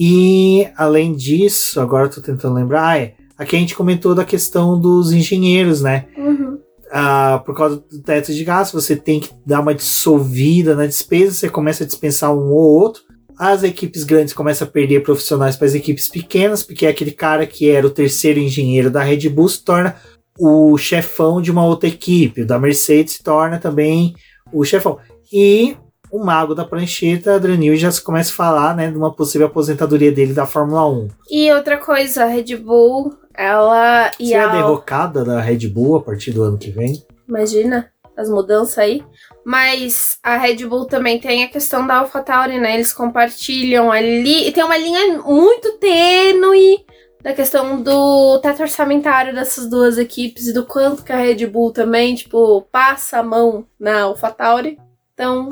E, além disso, agora eu tô tentando lembrar, ah, é, aqui a gente comentou da questão dos engenheiros, né? Uhum. Ah, por causa do teto de gasto, você tem que dar uma dissolvida na despesa, você começa a dispensar um ou outro. As equipes grandes começam a perder profissionais para as equipes pequenas, porque aquele cara que era o terceiro engenheiro da Red Bull se torna o chefão de uma outra equipe. O da Mercedes se torna também o chefão. E o mago da prancheta, Adrian Newey, já se começa a falar, né, de uma possível aposentadoria dele da Fórmula um. E outra coisa, a Red Bull, ela... Você é a derrocada da Red Bull a partir do ano que vem? Imagina as mudanças aí. Mas a Red Bull também tem a questão da AlphaTauri, né? Eles compartilham ali... E tem uma linha muito tênue da questão do teto orçamentário dessas duas equipes e do quanto que a Red Bull também, tipo, passa a mão na AlphaTauri. Então...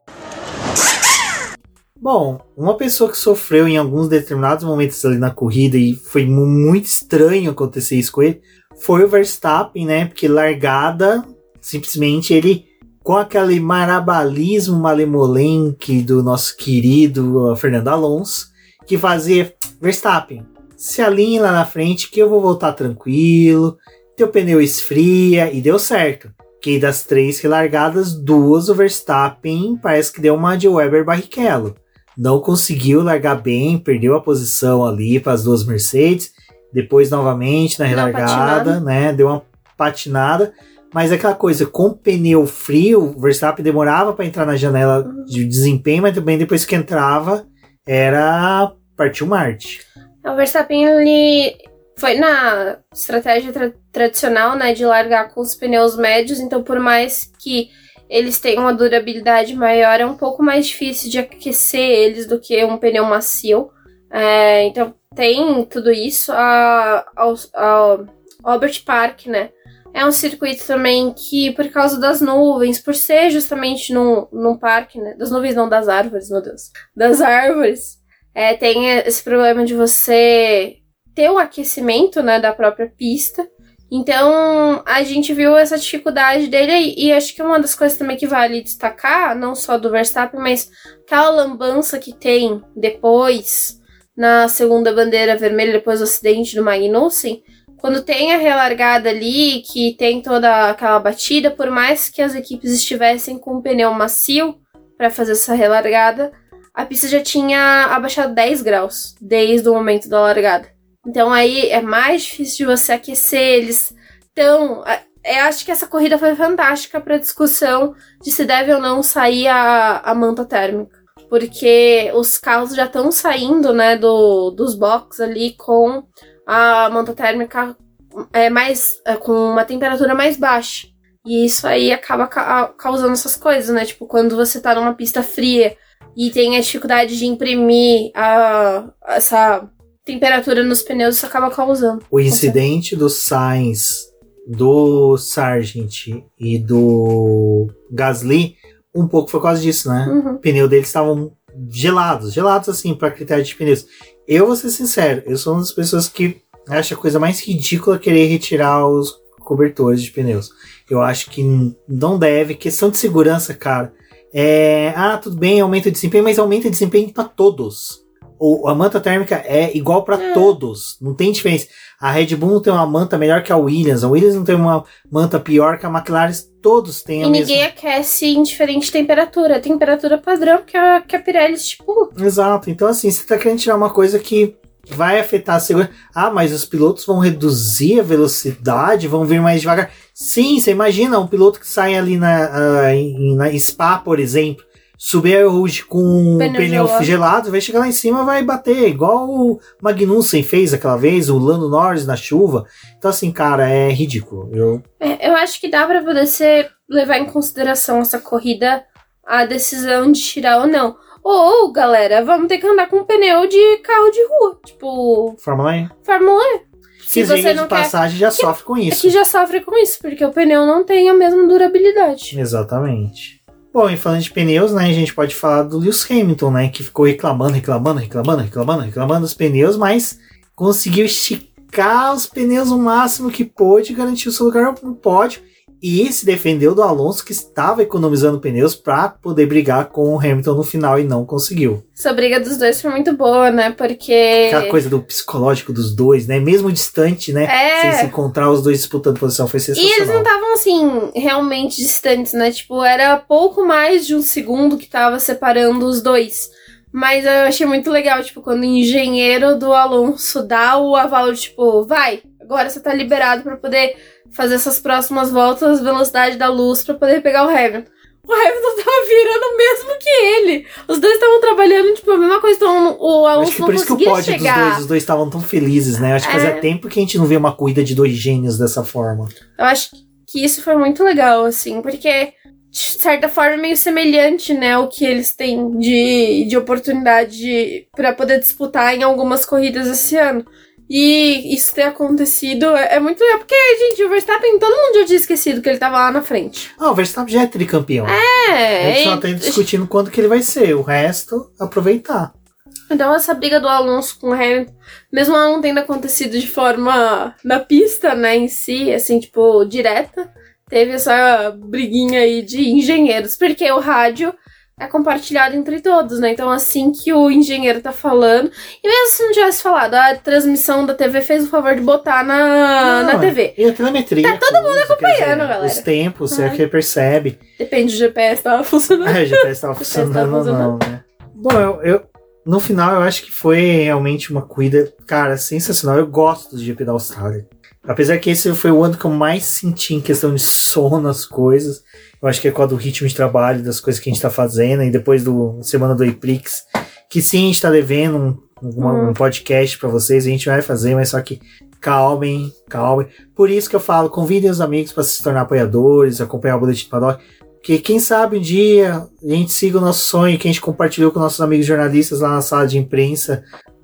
Bom, uma pessoa que sofreu em alguns determinados momentos ali na corrida e foi muito estranho acontecer isso com ele, foi o Verstappen, né? Porque largada, simplesmente ele... com aquele marabalismo malemolente do nosso querido Fernando Alonso, que fazia, Verstappen, se alinhe lá na frente que eu vou voltar tranquilo, teu pneu esfria, e deu certo. Que das três relargadas, duas o Verstappen parece que deu uma de Weber Barrichello. Não conseguiu largar bem, perdeu a posição ali para as duas Mercedes, depois novamente na relargada, né, deu uma patinada. Mas é aquela coisa, com pneu frio, o Verstappen demorava para entrar na janela de desempenho, mas também depois que entrava, era partiu Marte. O Verstappen, ele foi na estratégia tra- tradicional, né, de largar com os pneus médios, então por mais que eles tenham uma durabilidade maior, é um pouco mais difícil de aquecer eles do que um pneu macio. É, então tem tudo isso. A, a, a Albert Park, né, é um circuito também que, por causa das nuvens, por ser justamente num, num parque, né? Das nuvens não, das árvores, meu Deus. Das árvores. É, tem esse problema de você ter o aquecimento, né, da própria pista. Então, a gente viu essa dificuldade dele e acho que uma das coisas também que vale destacar, não só do Verstappen, mas aquela lambança que tem depois, na segunda bandeira vermelha, depois do acidente do Magnussen, quando tem a relargada ali, que tem toda aquela batida, por mais que as equipes estivessem com um pneu macio para fazer essa relargada, a pista já tinha abaixado dez graus desde o momento da largada. Então aí é mais difícil de você aquecer, eles tão... Eu acho que essa corrida foi fantástica para a discussão de se deve ou não sair a, a manta térmica. Porque os carros já estão saindo, né, do, dos boxes ali com a manta térmica é, mais, é, com uma temperatura mais baixa. E isso aí acaba ca- causando essas coisas, né? Tipo, quando você tá numa pista fria e tem a dificuldade de imprimir a, essa... temperatura nos pneus, isso acaba causando. O incidente do Sainz, do Sargent e do Gasly, um pouco foi por causa disso, né? Uhum. O pneu deles estavam gelados, gelados assim, para critério de pneus. Eu vou ser sincero, eu sou uma das pessoas que acha a coisa mais ridícula querer retirar os cobertores de pneus. Eu acho que não deve, questão de segurança, cara. É, ah, tudo bem, aumenta o desempenho, mas aumenta o desempenho para todos. O, a manta térmica é igual para é. todos, não tem diferença. A Red Bull não tem uma manta melhor que a Williams, a Williams não tem uma manta pior que a McLaren, todos têm a e mesma. E ninguém aquece em diferente temperatura, temperatura padrão que a, que a Pirelli estipula. Exato, então assim, você tá querendo tirar uma coisa que vai afetar a segurança. Ah, mas os pilotos vão reduzir a velocidade, vão vir mais devagar. Sim, você imagina um piloto que sai ali na, uh, na Spa, por exemplo, subir a Rouge com um pneu, pneu gelado. gelado, vai chegar lá em cima e vai bater, igual o Magnussen fez aquela vez, o Lando Norris na chuva. Então assim, cara, é ridículo. Eu, é, eu acho que dá pra você levar em consideração essa corrida, a decisão de tirar ou não. Ou, galera, vamos ter que andar com um pneu de carro de rua, tipo... Fórmula E. Fórmula E. Se você não de passagem quer, já sofre com isso. É que já sofre com isso, porque o pneu não tem a mesma durabilidade. Exatamente. Bom, e falando de pneus, né, a gente pode falar do Lewis Hamilton, né, que ficou reclamando, reclamando, reclamando, reclamando, reclamando dos pneus, mas conseguiu esticar os pneus o máximo que pôde e garantir o seu lugar no pódio. E se defendeu do Alonso, que estava economizando pneus para poder brigar com o Hamilton no final e não conseguiu. Essa briga dos dois foi muito boa, né? Porque... aquela coisa do psicológico dos dois, né? Mesmo distante, né? É. Sem se encontrar os dois disputando posição, foi sensacional. E eles não estavam, assim, realmente distantes, né? Tipo, era pouco mais de um segundo que tava separando os dois. Mas eu achei muito legal, tipo, quando o engenheiro do Alonso dá o aval, tipo, vai, agora você tá liberado pra poder fazer essas próximas voltas, velocidade da luz, pra poder pegar o Hamilton. O Hamilton tava virando mesmo que ele. Os dois estavam trabalhando, tipo, a mesma coisa, então o Alonso acho que não por isso conseguia que o pódio chegar. Dos dois, os dois estavam tão felizes, né? Acho que fazia é. tempo que a gente não vê uma corrida de dois gênios dessa forma. Eu acho que isso foi muito legal, assim, porque de certa forma é meio semelhante, né, o que eles têm de, de oportunidade de, pra poder disputar em algumas corridas esse ano. E isso ter acontecido é, é muito legal, porque, gente, o Verstappen, todo mundo já tinha esquecido que ele tava lá na frente. Ah, o Verstappen já é tricampeão. É. A gente só tá discutindo quando que ele vai ser, o resto, aproveitar. Então essa briga do Alonso com o Hamilton, mesmo ela não tendo acontecido de forma na pista, né, em si, assim, tipo, direta, teve essa briguinha aí de engenheiros, porque o rádio é compartilhado entre todos, né? Então, assim que o engenheiro tá falando, e mesmo se não tivesse falado, a transmissão da T V fez o favor de botar na, não, na T V. E a telemetria. Tá todo mundo acompanhando, dizer, galera. Os tempos, você é que percebe. Depende do G P S, tava funcionando. É, o G P S tava funcionando ou não, né? Bom, eu, eu, no final, eu acho que foi realmente uma corrida, cara, sensacional. Eu gosto do G P da Austrália. Apesar que esse foi o ano que eu mais senti em questão de som nas coisas. Eu acho que é com a do ritmo de trabalho, das coisas que a gente tá fazendo. E depois do semana do Aprix, que sim, a gente tá devendo um, uma, hum. um podcast pra vocês. A gente vai fazer, mas só que calmem, calmem. Por isso que eu falo, convidem os amigos para se tornar apoiadores, acompanhar o Boletim do Paddock. Porque quem sabe um dia a gente siga o nosso sonho que a gente compartilhou com nossos amigos jornalistas lá na sala de imprensa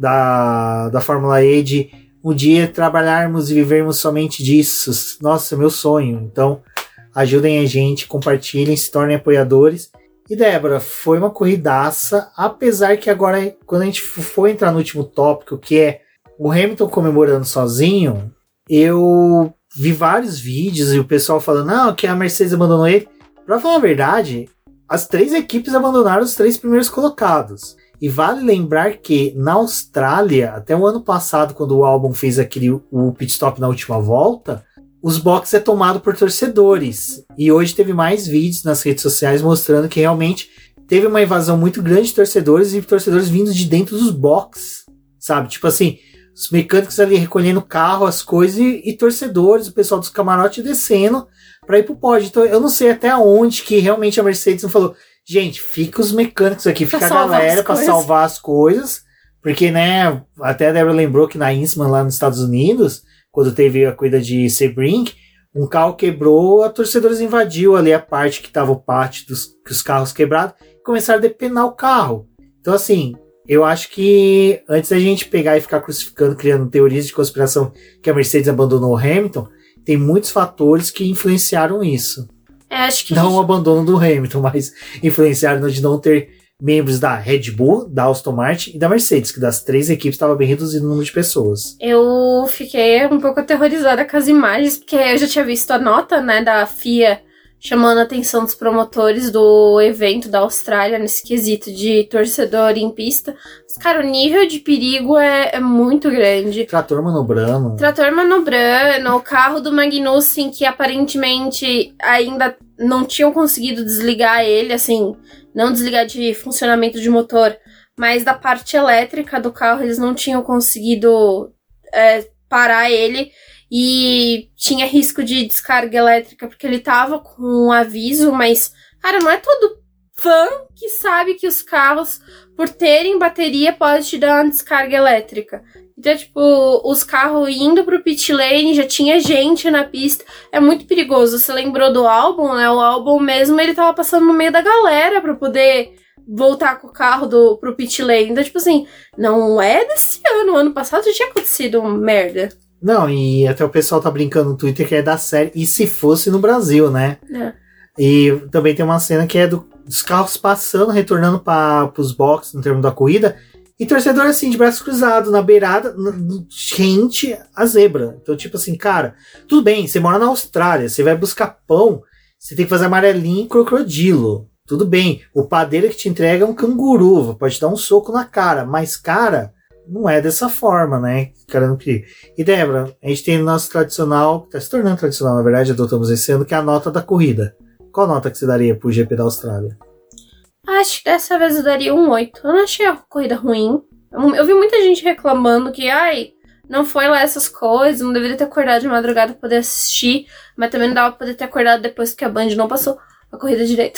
da, da Fórmula E, de um dia trabalharmos e vivermos somente disso. Nossa, meu sonho. Então, ajudem a gente, compartilhem, se tornem apoiadores. E Débora, foi uma corridaça, apesar que agora, quando a gente for entrar no último tópico, que é o Hamilton comemorando sozinho, eu vi vários vídeos e o pessoal falando, não, que a Mercedes abandonou ele. Pra falar a verdade, as três equipes abandonaram os três primeiros colocados. E vale lembrar que na Austrália, até o ano passado, quando o Albon fez aquele, o pit stop na última volta, os boxes é tomado por torcedores. E hoje teve mais vídeos nas redes sociais mostrando que realmente teve uma invasão muito grande de torcedores e torcedores vindo de dentro dos boxes, sabe? Tipo assim, os mecânicos ali recolhendo o carro, as coisas, e, e torcedores, o pessoal dos camarotes descendo para ir pro pódio. Então eu não sei até onde que realmente a Mercedes não falou, gente, fica os mecânicos aqui, fica a galera para salvar as coisas, porque, né, até a Débora lembrou que na Innsbruck, lá nos Estados Unidos, quando teve a corrida de Sebring, um carro quebrou, a torcedores invadiu ali a parte que tava o pátio dos, dos carros quebrados e começaram a depenar o carro. Então, assim, eu acho que antes da gente pegar e ficar crucificando, criando teorias de conspiração que a Mercedes abandonou o Hamilton, tem muitos fatores que influenciaram isso. É, acho que não gente... o abandono do Hamilton, mas influenciaram de não ter membros da Red Bull, da Aston Martin e da Mercedes, que das três equipes estava bem reduzido o número de pessoas. Eu fiquei um pouco aterrorizada com as imagens, porque eu já tinha visto a nota, né, da F I A chamando a atenção dos promotores do evento da Austrália nesse quesito de torcedor em pista. Mas, cara, o nível de perigo é, é muito grande. Trator manobrando. Trator manobrando, o carro do Magnussen, que aparentemente ainda não tinham conseguido desligar ele, assim, não desligar de funcionamento de motor, mas da parte elétrica do carro eles não tinham conseguido é, parar ele. E tinha risco de descarga elétrica, porque ele tava com um aviso, mas, cara, não é todo fã que sabe que os carros, por terem bateria, pode te dar uma descarga elétrica. Então, tipo, os carros indo pro pit lane, já tinha gente na pista, é muito perigoso. Você lembrou do Albon, né? O Albon mesmo, ele tava passando no meio da galera pra poder voltar com o carro do, pro pit lane. Então, tipo assim, não é desse ano, ano passado já tinha acontecido merda. Não, e até o pessoal tá brincando no Twitter que é da série, e se fosse no Brasil, né? É. E também tem uma cena que é do, dos carros passando, retornando para os boxes no termo da corrida, e torcedor assim, de braços cruzados, na beirada, rente a zebra. Então, tipo assim, cara, tudo bem, você mora na Austrália, você vai buscar pão, você tem que fazer amarelinho e crocodilo. Tudo bem, o padeiro que te entrega é um canguru, pode te dar um soco na cara, mas, cara, não é dessa forma, né? Cara, não queria. E, Débora, a gente tem o nosso tradicional, que tá se tornando tradicional, na verdade, adotamos esse ano, que é a nota da corrida. Qual nota que você daria pro G P da Austrália? Acho que dessa vez eu daria um oito. Eu não achei a corrida ruim. Eu, eu vi muita gente reclamando que, ai, não foi lá essas coisas, não deveria ter acordado de madrugada pra poder assistir, mas também não dava pra poder ter acordado depois que a Band não passou a corrida direito.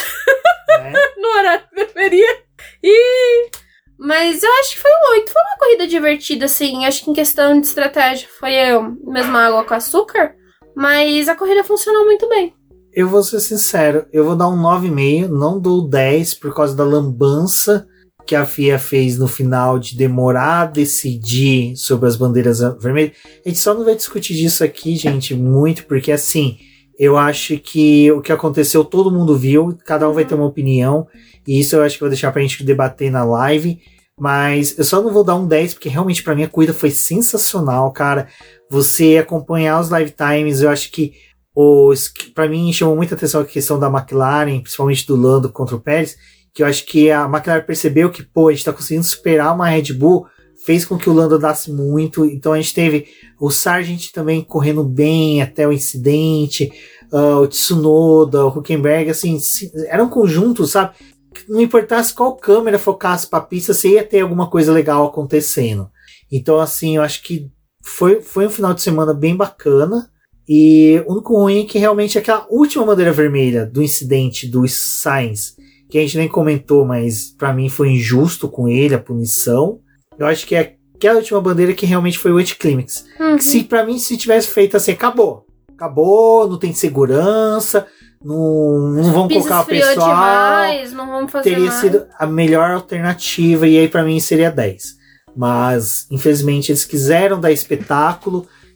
É? No horário que deveria. E... Mas eu acho que foi um oito. Foi uma corrida divertida, assim. Acho que em questão de estratégia foi eu, mesma água com açúcar. Mas a corrida funcionou muito bem. Eu vou ser sincero, eu vou dar um nove vírgula cinco, não dou dez por causa da lambança que a F I A fez no final de demorar a decidir sobre as bandeiras vermelhas. A gente só não vai discutir disso aqui, gente, muito, porque assim, eu acho que o que aconteceu todo mundo viu, cada um vai ter uma opinião, e isso eu acho que eu vou deixar pra gente debater na live, mas eu só não vou dar um dez, porque realmente pra mim a corrida foi sensacional, cara. Você acompanhar os live times, eu acho que os, pra mim chamou muita atenção a questão da McLaren, principalmente do Lando contra o Pérez, que eu acho que a McLaren percebeu que, pô, a gente tá conseguindo superar uma Red Bull, fez com que o Lando andasse muito, então a gente teve o Sargent também correndo bem até o incidente, uh, o Tsunoda, o Hülkenberg, assim, era um conjunto, sabe? Não importasse qual câmera focasse pra pista, você ia ter alguma coisa legal acontecendo. Então, assim, eu acho que foi, foi um final de semana bem bacana. E o único ruim é que realmente aquela última bandeira vermelha do incidente do Sainz, que a gente nem comentou, mas pra mim foi injusto com ele, a punição. Eu acho que é aquela última bandeira que realmente foi o anticlímax. Uhum. Se pra mim, se tivesse feito assim, acabou. Acabou, não tem segurança, não, não vão colocar o pessoal. Demais, não vamos fazer teria mais. sido a melhor alternativa, e aí pra mim seria dez. Mas, infelizmente, eles quiseram dar espetáculo,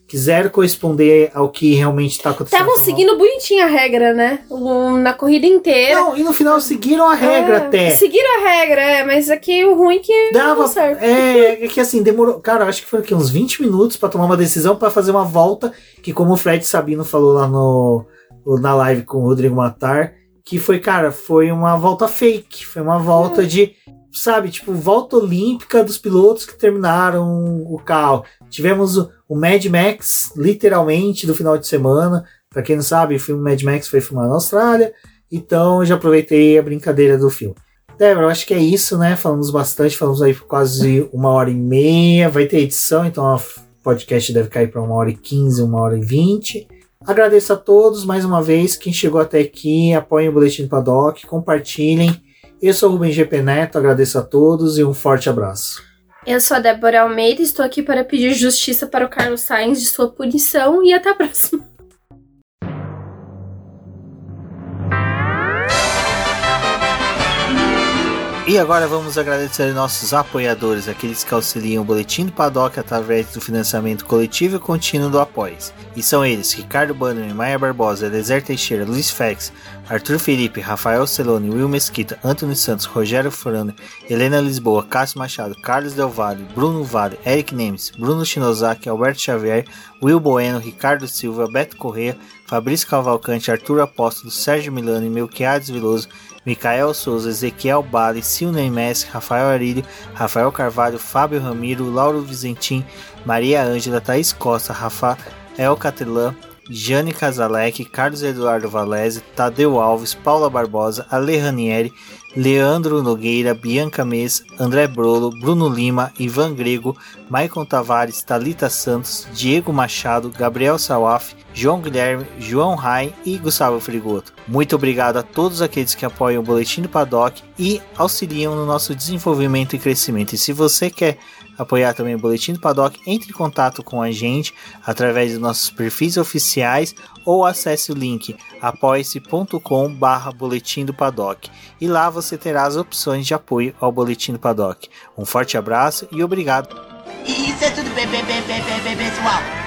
quiseram corresponder ao que realmente tá acontecendo. Estavam seguindo bonitinho a regra, né? Na corrida inteira. Não, e no final seguiram a regra é, até. Seguiram a regra, é, mas aqui o ruim que Dava, não deu certo. É, é que assim, demorou, cara, acho que foi aqui, uns vinte minutos pra tomar uma decisão, pra fazer uma volta, que como o Fred Sabino falou lá no, na live com o Rodrigo Matar, que foi, cara, foi uma volta fake, foi uma volta hum. de, sabe, tipo, volta olímpica dos pilotos que terminaram o carro. Tivemos o, o Mad Max, literalmente, do final de semana. Pra quem não sabe, o filme Mad Max foi filmado na Austrália, então eu já aproveitei a brincadeira do filme. Débora, eu acho que é isso, né? Falamos bastante, falamos aí por quase uma hora e meia, vai ter edição, então o podcast deve cair para uma hora e quinze, uma hora e vinte. Agradeço a todos, mais uma vez, quem chegou até aqui, apoiem o Boletim do Paddock, compartilhem. Eu sou o Rubem G P Neto, agradeço a todos e um forte abraço. Eu sou a Débora Almeida, estou aqui para pedir justiça para o Carlos Sainz de sua punição e até a próxima. E agora vamos agradecer nossos apoiadores, aqueles que auxiliam o Boletim do Paddock através do financiamento coletivo e contínuo do Apoies. E são eles: Ricardo Bannerman, Maia Barbosa, Eliezer Teixeira, Luiz Fex, Arthur Felipe, Rafael Celone, Will Mesquita, Antônio Santos, Rogério Furano, Helena Lisboa, Cássio Machado, Carlos Del Valle, Bruno Vale, Eric Nemes, Bruno Shinozaki, Alberto Xavier, Will Bueno, Ricardo Silva, Beto Corrêa, Fabrício Cavalcante, Arthur Apóstolo, Sérgio Milano, Melquiades Veloso, Micael Souza, Ezequiel Bale, Silney Messi, Rafael Arilho, Rafael Carvalho, Fábio Ramiro, Lauro Vizentim, Maria Ângela, Thaís Costa, Rafael Catelã, Jane Casalec, Carlos Eduardo Valese, Tadeu Alves, Paula Barbosa, Ale Ranieri, Leandro Nogueira, Bianca Mês, André Brolo, Bruno Lima, Ivan Grego, Maicon Tavares, Thalita Santos, Diego Machado, Gabriel Sawaf, João Guilherme, João Rai e Gustavo Frigoto. Muito obrigado a todos aqueles que apoiam o Boletim do Paddock e auxiliam no nosso desenvolvimento e crescimento. E se você quer apoiar também o Boletim do Paddock, entre em contato com a gente através dos nossos perfis oficiais ou acesse o link apoia-se ponto com barra Boletim do Paddock e lá você terá as opções de apoio ao Boletim do Paddock. Um forte abraço e obrigado. Isso é tudo, bem, bem, bem, bem, bem, pessoal.